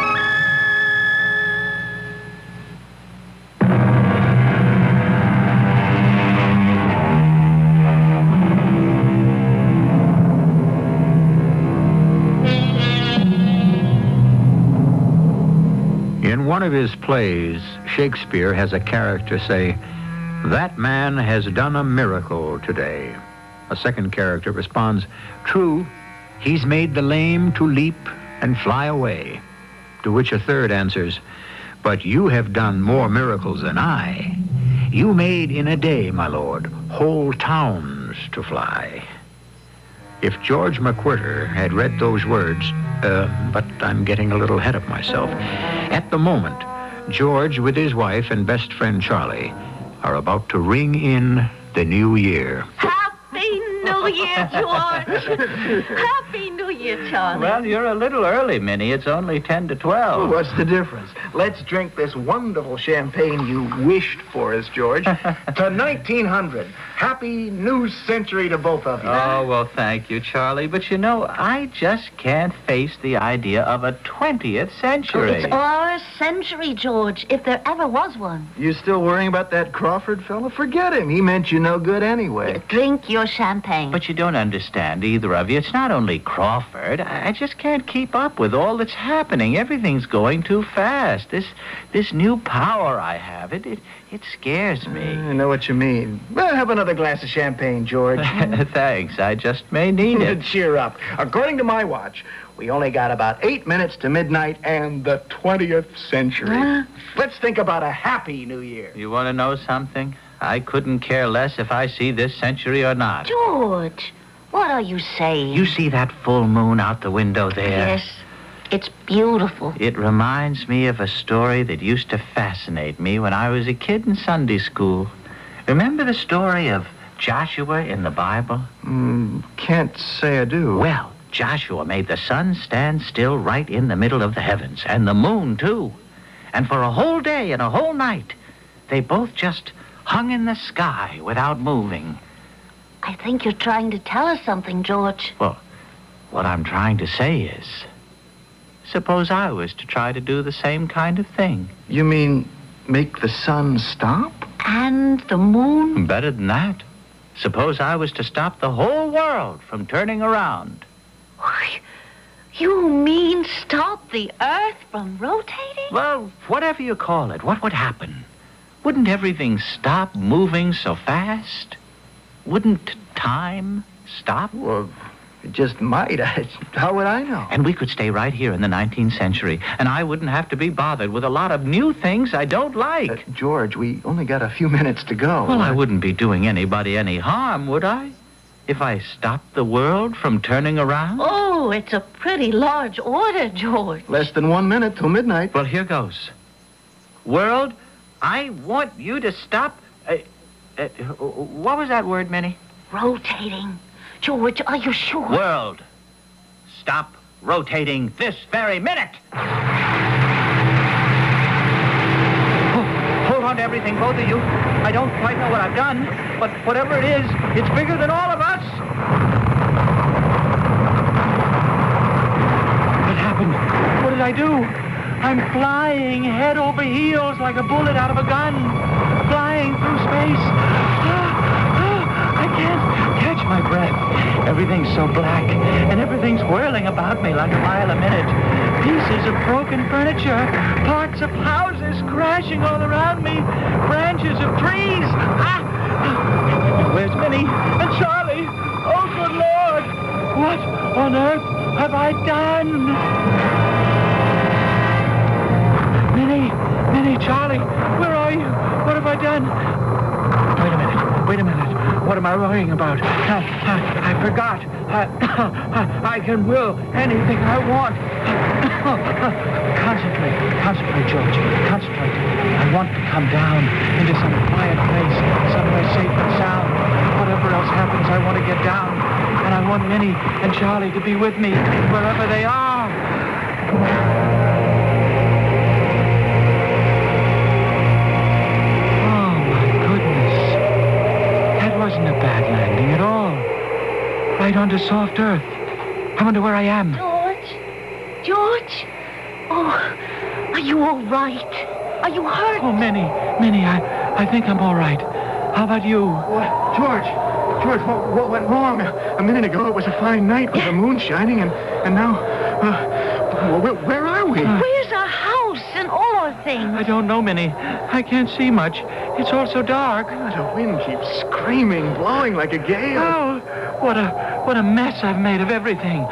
In one of his plays, Shakespeare has a character say, "That man has done a miracle today." A second character responds, "True, he's made the lame to leap and fly away." To which a third answers, "But you have done more miracles than I. You made in a day, my lord, whole towns to fly." If George McWhirter had read those words, uh, but I'm getting a little ahead of myself. At the moment, George with his wife and best friend Charlie are about to ring in the new year. Happy New Year, George. Happy New Year, Charlie. Well, you're a little early, Minnie. It's only ten to twelve. What's the difference? Let's drink this wonderful champagne you wished for us, George. To nineteen hundred. Happy new century to both of you. Oh, well, thank you, Charlie. But you know, I just can't face the idea of a twentieth century. It's our century, George, if there ever was one. You still worrying about that Crawford fella? Forget him. He meant you no good anyway. Drink your champagne. But you don't understand, either of you. It's not only Crawford. I I just can't keep up with all that's happening. Everything's going too fast. This this new power I have, it it, it scares me. I know what you mean. Well, have another glass of champagne, George. Thanks. I just may need it. Cheer up. According to my watch, we only got about eight minutes to midnight and the twentieth century. Huh? Let's think about a happy new year. You want to know something? I couldn't care less if I see this century or not. George, what are you saying? You see that full moon out the window there? Yes, it's beautiful. It reminds me of a story that used to fascinate me when I was a kid in Sunday school. Remember the story of Joshua in the Bible? Mm, can't say I do. Well, Joshua made the sun stand still right in the middle of the heavens, and the moon, too. And for a whole day and a whole night, they both just hung in the sky without moving. I think you're trying to tell us something, George. Well, what I'm trying to say is, suppose I was to try to do the same kind of thing. You mean make the sun stop? And the moon? Better than that. Suppose I was to stop the whole world from turning around. You mean stop the Earth from rotating? Well, whatever you call it, what would happen? Wouldn't everything stop moving so fast? Wouldn't time stop? Well, it just might. How would I know? And we could stay right here in the nineteenth century, and I wouldn't have to be bothered with a lot of new things I don't like. Uh, George, we only got a few minutes to go. Well, I wouldn't be doing anybody any harm, would I? If I stopped the world from turning around? Oh, it's a pretty large order, George. Less than one minute till midnight. Well, here goes. World, I want you to stop... Uh, uh, what was that word, Minnie? Rotating. George, are you sure? World, stop rotating this very minute. Oh, hold on to everything, both of you. I don't quite know what I've done, but whatever it is, it's bigger than all of us. What happened? What did I do? I'm flying head over heels like a bullet out of a gun. Flying through space. I can't catch my breath. Every Everything's so black, and everything's whirling about me like a mile a minute. Pieces of broken furniture, parts of houses crashing all around me, branches of trees. Ah! Where's Minnie and Charlie? Oh, good Lord! What on earth have I done? Minnie, Minnie, Charlie, where are you? What have I done? Wait a minute, wait a minute. What am I worrying about? I, I, I forgot. I, I, I can will anything I want. Concentrate, concentrate, George. Concentrate. I want to come down into some quiet place, somewhere safe and sound. Whatever else happens, I want to get down. And I want Minnie and Charlie to be with me wherever they are. Wasn't a bad landing at all. Right onto soft earth. I wonder where I am. George? George? Oh, are you all right? Are you hurt? Oh, Minnie, Minnie, I, I think I'm all right. How about you? What? George, George, what, what went wrong? A, a minute ago, it was a fine night with the moon shining, and, and now, uh, where, where are we? Uh, Where's our house and all our things? I don't know, Minnie. I can't see much. It's all so dark. The wind keeps screaming, blowing like a gale. Oh, what a what a mess I've made of everything.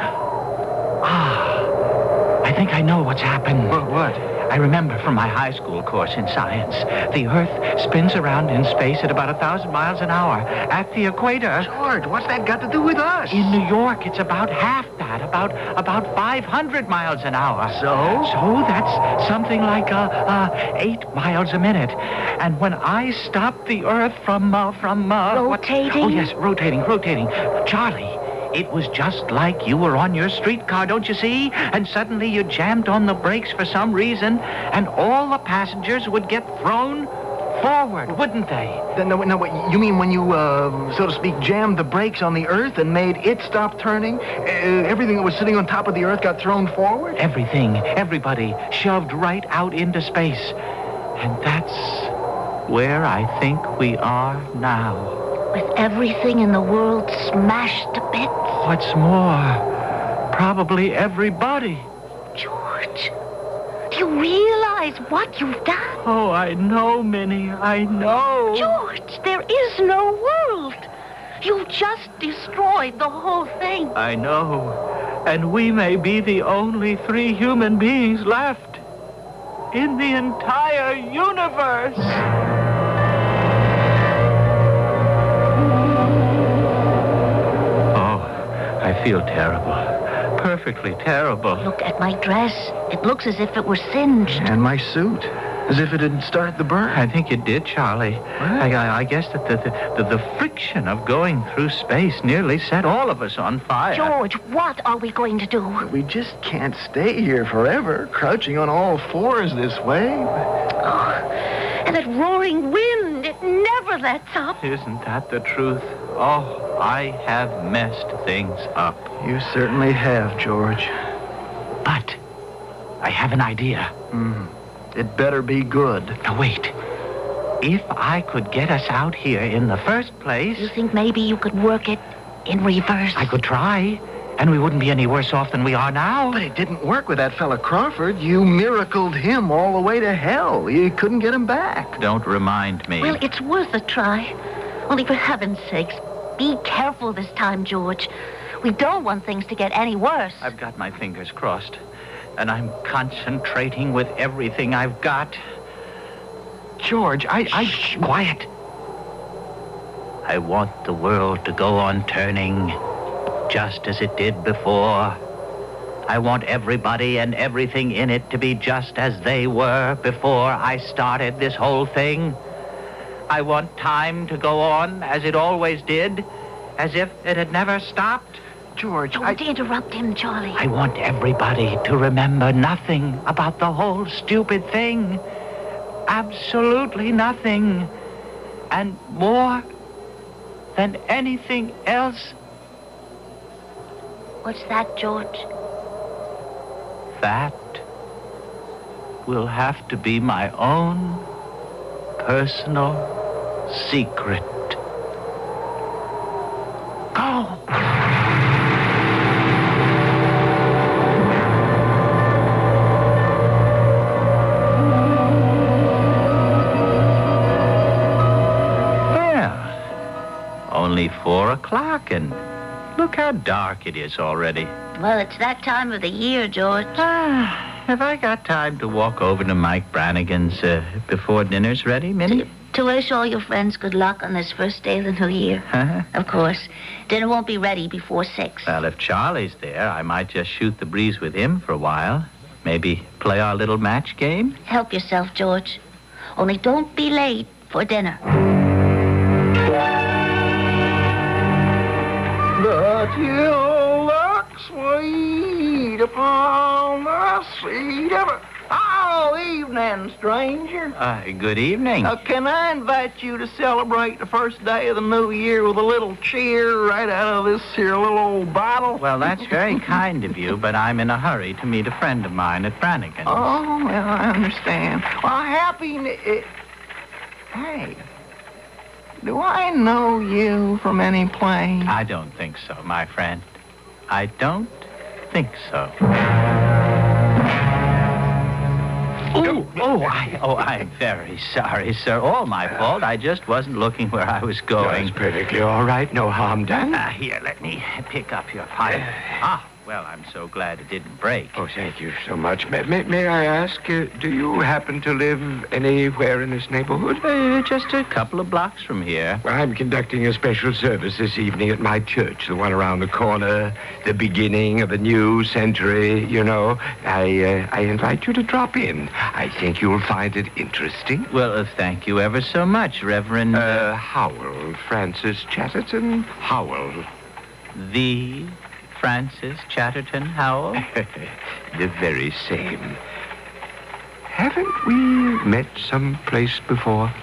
Ah, I think I know what's happened. What? What? I remember from my high school course in science. The Earth spins around in space at about a thousand miles an hour at the equator. George, what's that got to do with us? In New York, it's about half that, about about five hundred miles an hour. So? So that's something like uh, uh, eight miles a minute. And when I stop the Earth from uh, from uh, rotating. What? Oh yes, rotating, rotating. Charlie. It was just like you were on your streetcar, don't you see? And suddenly you jammed on the brakes for some reason, and all the passengers would get thrown forward, wouldn't they? No, no, you mean when you, uh, so to speak, jammed the brakes on the Earth and made it stop turning? Uh, everything that was sitting on top of the Earth got thrown forward? Everything, everybody, shoved right out into space. And that's where I think we are now. With everything in the world smashed to bits. What's more, probably everybody. George, do you realize what you've done? Oh, I know, Minnie, I know. George, there is no world. You've just destroyed the whole thing. I know. And we may be the only three human beings left in the entire universe. I feel terrible. Perfectly terrible. Look at my dress. It looks as if it were singed. And my suit. As if it had started the burn. I think it did, Charlie. I, I, I guess that the, the, the, the friction of going through space nearly set all of us on fire. George, what are we going to do? We just can't stay here forever, crouching on all fours this way. Oh, and that roaring wind, it never lets up. Isn't that the truth? Oh, I have messed things up. You certainly have, George. But I have an idea. Mm. It better be good. Now, wait. If I could get us out here in the first place... You think maybe you could work it in reverse? I could try, and we wouldn't be any worse off than we are now. But it didn't work with that fella Crawford. You miracled him all the way to hell. You couldn't get him back. Don't remind me. Well, it's worth a try. Only for heaven's sakes, be careful this time, George. We don't want things to get any worse. I've got my fingers crossed, and I'm concentrating with everything I've got. George, I... I... Shh, quiet. I want the world to go on turning just as it did before. I want everybody and everything in it to be just as they were before I started this whole thing. I want time to go on as it always did, as if it had never stopped. George, Don't I... interrupt him, Charlie. I want everybody to remember nothing about the whole stupid thing. Absolutely nothing. And more than anything else. What's that, George? That will have to be my own personal secret. Go! o'clock, and look how dark it is already. Well, it's that time of the year, George. Ah, have I got time to walk over to Mike Brannigan's uh, before dinner's ready, Minnie? To wish all your friends good luck on this first day of the new year. Uh-huh. Of course. Dinner won't be ready before six. Well, if Charlie's there, I might just shoot the breeze with him for a while. Maybe play our little match game. Help yourself, George. Only don't be late for dinner. But you look sweet upon the seat of a... Oh, evening, stranger. Uh, good evening. Uh, can I invite you to celebrate the first day of the new year with a little cheer right out of this here little old bottle? Well, that's very kind of you, but I'm in a hurry to meet a friend of mine at Brannigan's. Oh, well, I understand. Well, happy... N- uh, hey, do I know you from any place? I don't think so, my friend. I don't think so. Oh, oh, I, oh, I'm very sorry, sir. All my fault. I just wasn't looking where I was going. That's perfectly all right. No harm done. Ah, here, let me pick up your pipe. Ah, well, I'm so glad it didn't break. Oh, thank you so much. May, may, may I ask, uh, do you happen to live anywhere in this neighborhood? Uh, just a couple of blocks from here. Well, I'm conducting a special service this evening at my church, the one around the corner, the beginning of the new century, you know. I, uh, I invite you to drop in. I think you'll find it interesting. Well, uh, thank you ever so much, Reverend... Uh, Howell, Francis Chatterton Howell. The... Francis Chatterton Howell? The very same. Haven't we met someplace before?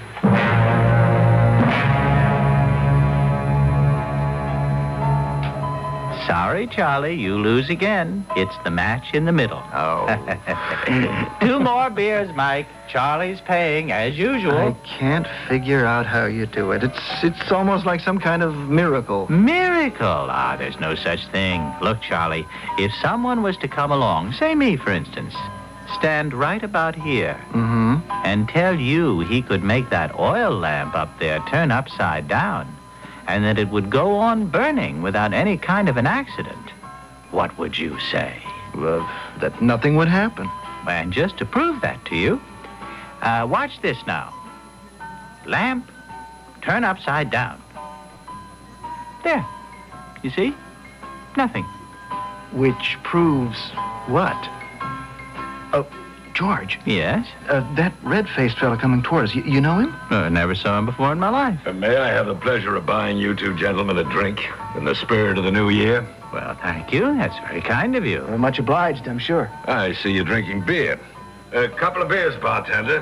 Sorry, Charlie, you lose again. It's the match in the middle. Oh. Two more beers, Mike. Charlie's paying, as usual. I can't figure out how you do it. It's it's almost like some kind of miracle. Miracle? Ah, there's no such thing. Look, Charlie, if someone was to come along, say me, for instance, stand right about here, Mm-hmm. and tell you he could make that oil lamp up there turn upside down, and that it would go on burning without any kind of an accident, what would you say? Well, that nothing would happen. And just to prove that to you, uh, watch this now. Lamp, turn upside down. There. You see? Nothing. Which proves what? Oh, George. Yes? Uh, that red-faced fellow coming toward us, you, you know him? Uh, never saw him before in my life. Uh, may I have the pleasure of buying you two gentlemen a drink in the spirit of the new year? Well, thank you. That's very kind of you. Uh, much obliged, I'm sure. I see you drinking beer. A couple of beers, bartender.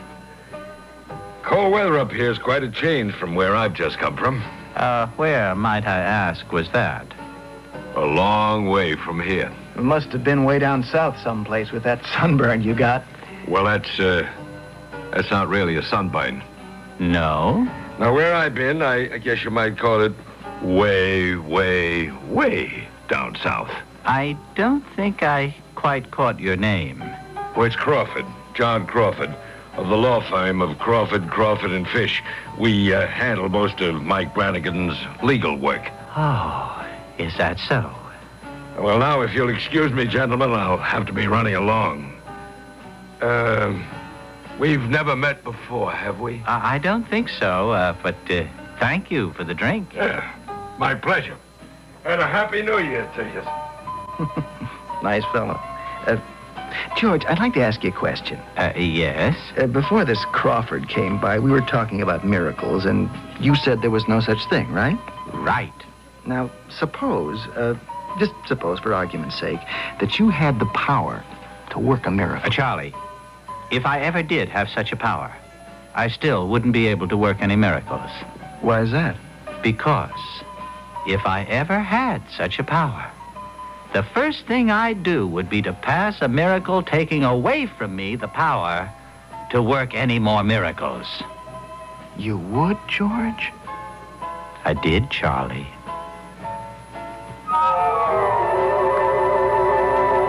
Cold weather up here is quite a change from where I've just come from. Uh, where, might I ask, was that? A long way from here. It must have been way down south someplace with that sunburn you got. Well, that's, uh, that's not really a sunburn. No? Now, where I've been, I, I guess you might call it way, way, way down south. I don't think I quite caught your name. Well, it's Crawford, John Crawford, of the law firm of Crawford, Crawford and Fish. We uh, handle most of Mike Brannigan's legal work. Oh, is that so? Well, now, if you'll excuse me, gentlemen, I'll have to be running along. Uh, we've never met before, have we? Uh, I don't think so, uh, but uh, thank you for the drink. Yeah, my pleasure. And a happy new year to you. Nice fellow. Uh, George, I'd like to ask you a question. Uh, yes? Uh, before this Crawford came by, we were talking about miracles, and you said there was no such thing, right? Right. Now, suppose, uh, just suppose for argument's sake, that you had the power to work a miracle. Uh, Charlie, if I ever did have such a power, I still wouldn't be able to work any miracles. Why is that? Because if I ever had such a power, the first thing I'd do would be to pass a miracle taking away from me the power to work any more miracles. You would, George? I did, Charlie.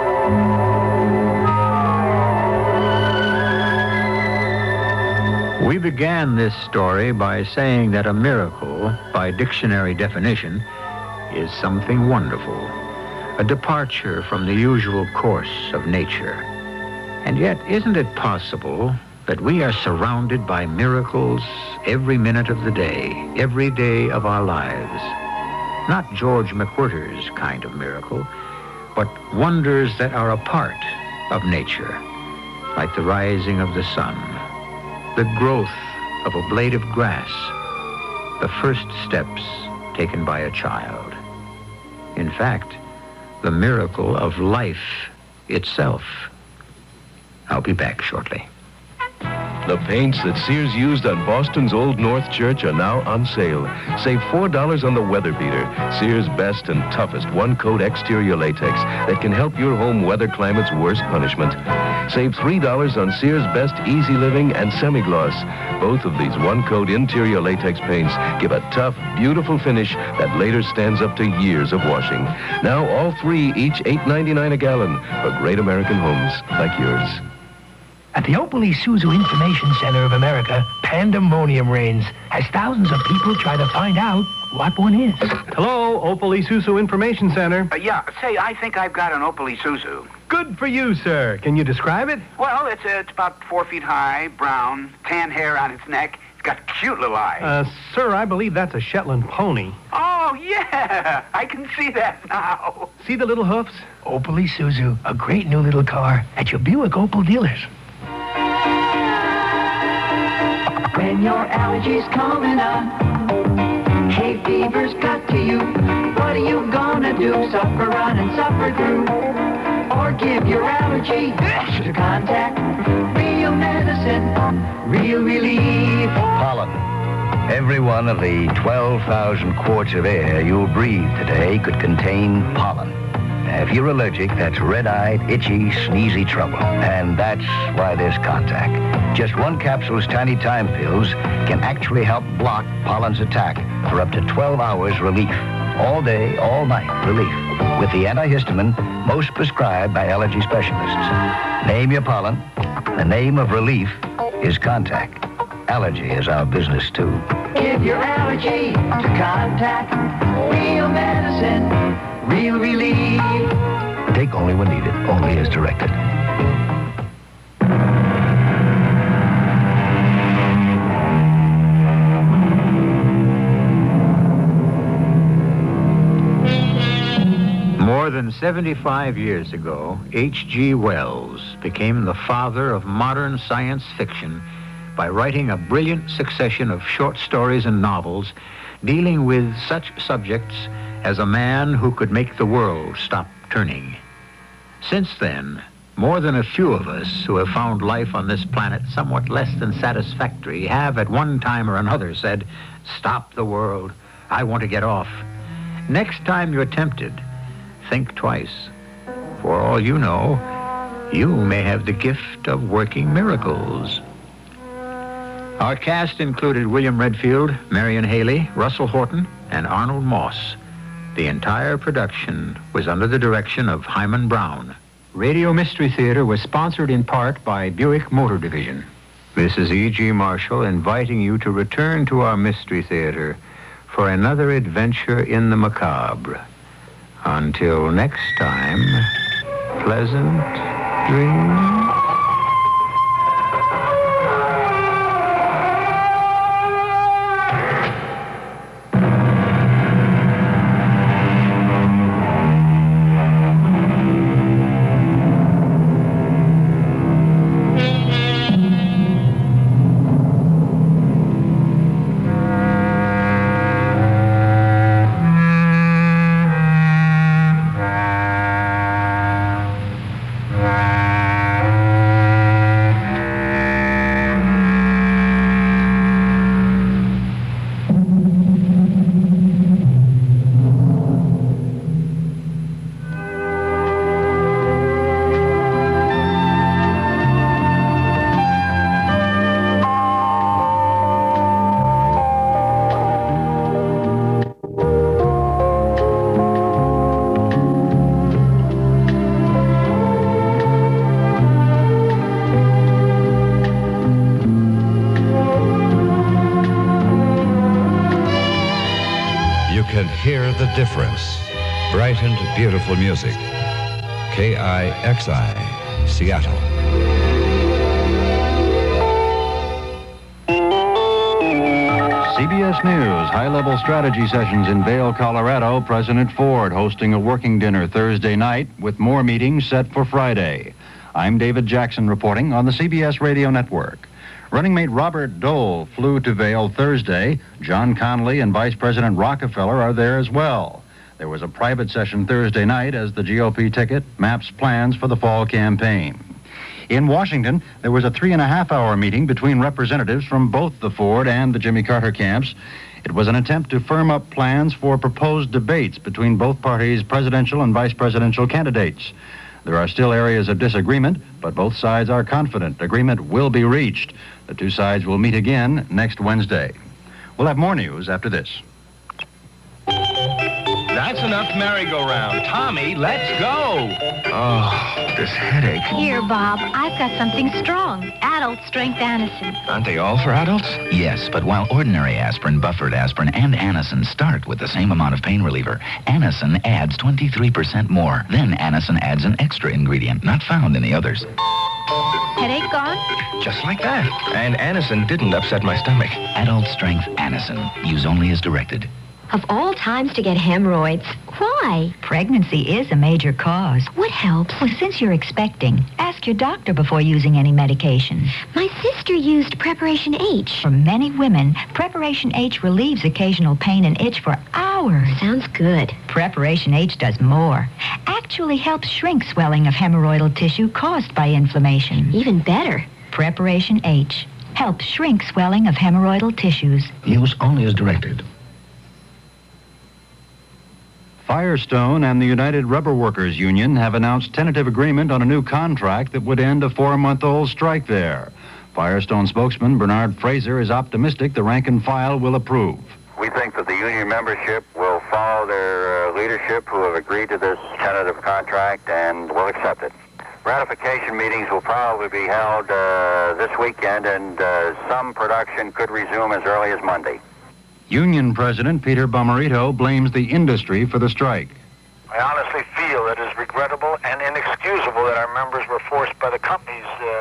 We We began this story by saying that a miracle, by dictionary definition, is something wonderful, a departure from the usual course of nature. And yet, isn't it possible that we are surrounded by miracles every minute of the day, every day of our lives? Not George McWhirter's kind of miracle, but wonders that are a part of nature, like the rising of the sun, the growth of a blade of grass, the first steps taken by a child. In fact, the miracle of life itself. I'll be back shortly. The paints that Sears used on Boston's Old North Church are now on sale. Save four dollars on the Weather Beater, Sears' best and toughest one-coat exterior latex that can help your home weather climate's worst punishment. Save three dollars on Sears' best Easy Living and Semi-Gloss. Both of these one-coat interior latex paints give a tough, beautiful finish that later stands up to years of washing. Now all three, each eight ninety-nine a gallon, for great American homes like yours. At the Opel Isuzu Information Center of America, pandemonium reigns as thousands of people try to find out what one is. Hello, Opel Isuzu Information Center. Uh, yeah, say, I think I've got an Opel Isuzu. Good for you, sir. Can you describe it? Well, it's, uh, it's about four feet high, brown, tan hair on its neck. It's got cute little eyes. Uh, sir, I believe that's a Shetland pony. Oh, yeah, I can see that now. See the little hoofs? Opel Isuzu, a great new little car at your Buick Opel dealers. When your allergies coming on, hay fever's got to you. What are you gonna do? Suffer on and suffer through, or give your allergy to Contact. Real medicine, real relief. Pollen. Every one of the twelve thousand quarts of air you'll breathe today could contain pollen. Now, if you're allergic, that's red-eyed, itchy, sneezy trouble. And that's why there's Contact. Just one capsule's tiny time pills can actually help block pollen's attack for up to twelve hours relief. All day, all night relief. With the antihistamine most prescribed by allergy specialists. Name your pollen. The name of relief is Contact. Allergy is our business, too. Give your allergy to Contact. Real medicine, real relief. Take only when needed, only as directed. More than seventy-five years ago, H G Wells became the father of modern science fiction by writing a brilliant succession of short stories and novels dealing with such subjects as a man who could make the world stop turning. Since then, more than a few of us who have found life on this planet somewhat less than satisfactory have at one time or another said, "Stop the world. I want to get off." Next time you're tempted, think twice. For all you know, you may have the gift of working miracles. Our cast included William Redfield, Marion Haley, Russell Horton, and Arnold Moss. The entire production was under the direction of Hyman Brown. Radio Mystery Theater was sponsored in part by Buick Motor Division. This is E G Marshall inviting you to return to our Mystery Theater for another adventure in the macabre. Until next time, pleasant dreams. Bye. difference. Bright and beautiful music. K I X I, Seattle. C B S News, high-level strategy sessions in Vail, Colorado. President Ford hosting a working dinner Thursday night with more meetings set for Friday. I'm David Jackson reporting on the C B S Radio Network. Running mate Robert Dole flew to Vail Thursday. John Connally and Vice President Rockefeller are there as well. There was a private session Thursday night as the G O P ticket maps plans for the fall campaign. In Washington, there was a three-and-a-half-hour meeting between representatives from both the Ford and the Jimmy Carter camps. It was an attempt to firm up plans for proposed debates between both parties' presidential and vice presidential candidates. There are still areas of disagreement, but both sides are confident agreement will be reached. The two sides will meet again next Wednesday. We'll have more news after this. That's enough merry-go-round. Tommy, let's go. Oh, this headache. Here, Bob, I've got something strong. Adult strength Anacin. Aren't they all for adults? Yes, but while ordinary aspirin, buffered aspirin, and Anacin start with the same amount of pain reliever, Anacin adds twenty-three percent more. Then Anacin adds an extra ingredient not found in the others. Headache gone? Just like that. And Anacin didn't upset my stomach. Adult strength Anacin. Use only as directed. Of all times to get hemorrhoids, why? Pregnancy is a major cause. What helps? Well, since you're expecting, ask your doctor before using any medication. My sister used Preparation H. For many women, Preparation H relieves occasional pain and itch for hours. Sounds good. Preparation H does more. Actually helps shrink swelling of hemorrhoidal tissue caused by inflammation. Even better. Preparation H helps shrink swelling of hemorrhoidal tissues. Use only as directed. Firestone and the United Rubber Workers Union have announced tentative agreement on a new contract that would end a four-month-old strike there. Firestone spokesman Bernard Fraser is optimistic the rank and file will approve. We think that the union membership will follow their uh, leadership who have agreed to this tentative contract and will accept it. Ratification meetings will probably be held uh, this weekend, and uh, some production could resume as early as Monday. Union President Peter Bomarito blames the industry for the strike. I honestly feel it is regrettable and inexcusable that our members were forced by the companies uh,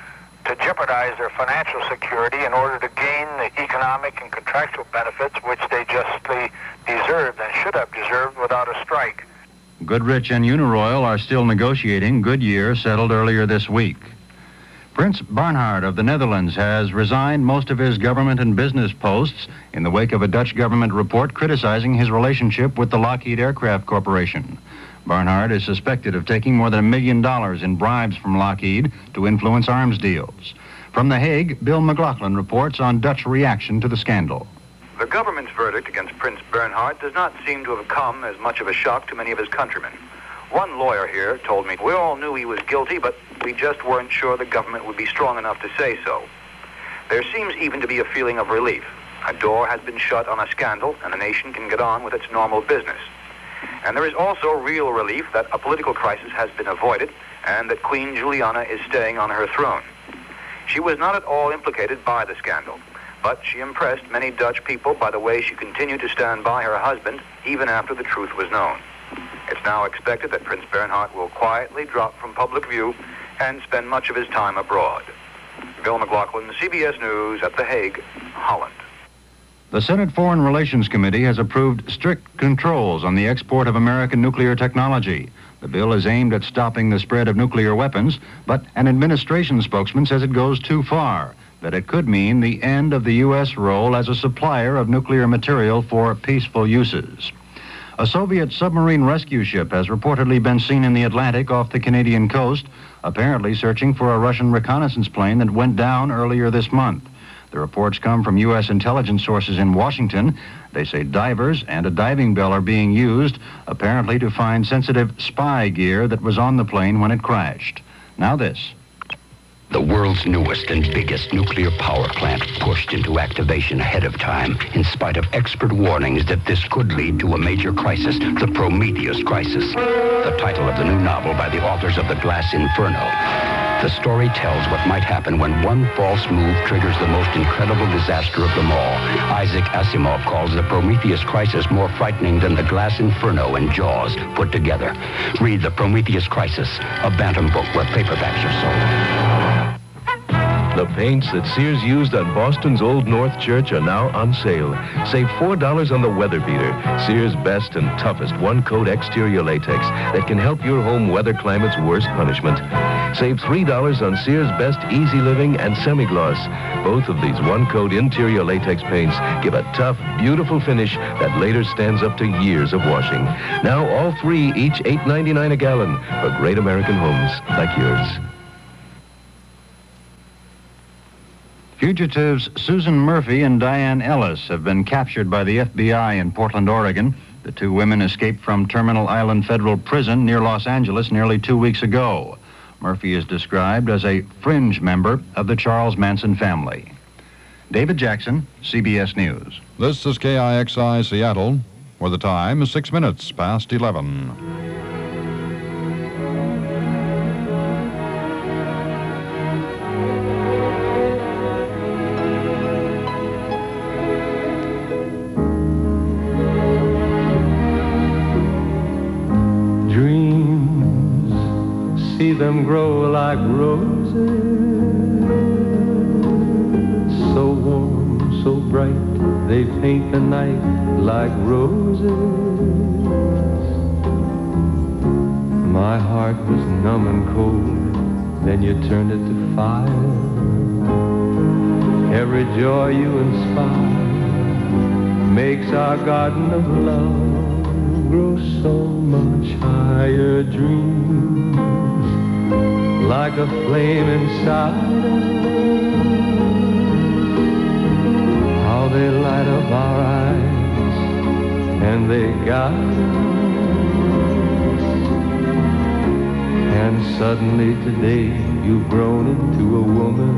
to jeopardize their financial security in order to gain the economic and contractual benefits which they justly deserved and should have deserved without a strike. Goodrich and Uniroyal are still negotiating. Goodyear settled earlier this week. Prince Bernhard of the Netherlands has resigned most of his government and business posts in the wake of a Dutch government report criticizing his relationship with the Lockheed Aircraft Corporation. Bernhard is suspected of taking more than a million dollars in bribes from Lockheed to influence arms deals. From The Hague, Bill McLaughlin reports on Dutch reaction to the scandal. The government's verdict against Prince Bernhard does not seem to have come as much of a shock to many of his countrymen. One lawyer here told me, we all knew he was guilty, but we just weren't sure the government would be strong enough to say so. There seems even to be a feeling of relief. A door has been shut on a scandal, and the nation can get on with its normal business. And there is also real relief that a political crisis has been avoided, and that Queen Juliana is staying on her throne. She was not at all implicated by the scandal, but she impressed many Dutch people by the way she continued to stand by her husband, even after the truth was known. It's now expected that Prince Bernhard will quietly drop from public view and spend much of his time abroad. Bill McLaughlin, C B S News at The Hague, Holland. The Senate Foreign Relations Committee has approved strict controls on the export of American nuclear technology. The bill is aimed at stopping the spread of nuclear weapons, but an administration spokesman says it goes too far, that it could mean the end of the U S role as a supplier of nuclear material for peaceful uses. A Soviet submarine rescue ship has reportedly been seen in the Atlantic off the Canadian coast, apparently searching for a Russian reconnaissance plane that went down earlier this month. The reports come from U S intelligence sources in Washington. They say divers and a diving bell are being used, apparently to find sensitive spy gear that was on the plane when it crashed. Now this. The world's newest and biggest nuclear power plant pushed into activation ahead of time, in spite of expert warnings that this could lead to a major crisis, the Prometheus crisis. The title of the new novel by the authors of The Glass Inferno. The story tells what might happen when one false move triggers the most incredible disaster of them all. Isaac Asimov calls the Prometheus Crisis more frightening than the glass inferno and Jaws put together. Read The Prometheus Crisis, a Bantam book where paperbacks are sold. The paints that Sears used on Boston's Old North Church are now on sale. Save four dollars on the Weather Beater, Sears' best and toughest one-coat exterior latex that can help your home weather climate's worst punishment. Save three dollars on Sears' best Easy Living and Semi-Gloss. Both of these one-coat interior latex paints give a tough, beautiful finish that later stands up to years of washing. Now all three, each eight ninety-nine a gallon for great American homes like yours. Fugitives Susan Murphy and Diane Ellis have been captured by the F B I in Portland, Oregon. The two women escaped from Terminal Island Federal Prison near Los Angeles nearly two weeks ago. Murphy is described as a fringe member of the Charles Manson family. David Jackson, C B S News. This is K I X I Seattle, where the time is six minutes past eleven. See them grow like roses, so warm, so bright, they paint the night like roses. My heart was numb and cold, then you turned it to fire. Every joy you inspire makes our garden of love grow so much higher. Dreams like a flame inside us, how they light up our eyes and they guide us. And suddenly today you've grown into a woman,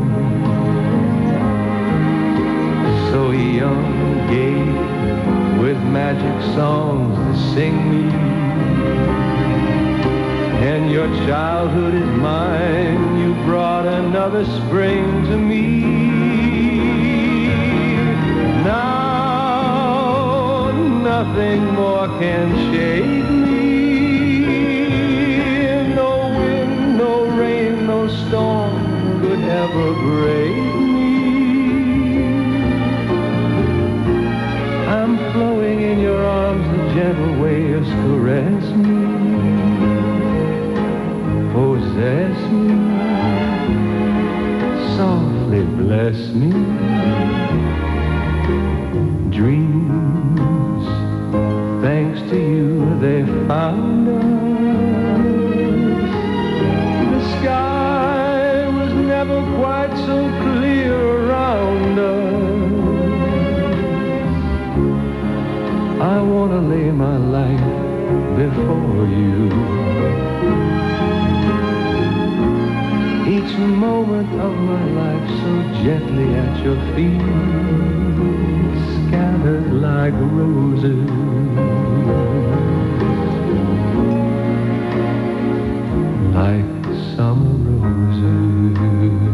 so young, gay, with magic songs that sing me. And your childhood is mine, you brought another spring to me. Now nothing more can shake me. No wind, no rain, no storm could ever break me. I'm flowing in your arms, the gentle waves caress me. Possess me, softly bless me. Dreams, thanks to you, they found us. The sky was never quite so clear around us. I want to lay my life before you. Each moment of my life so gently at your feet, scattered like roses, like summer roses.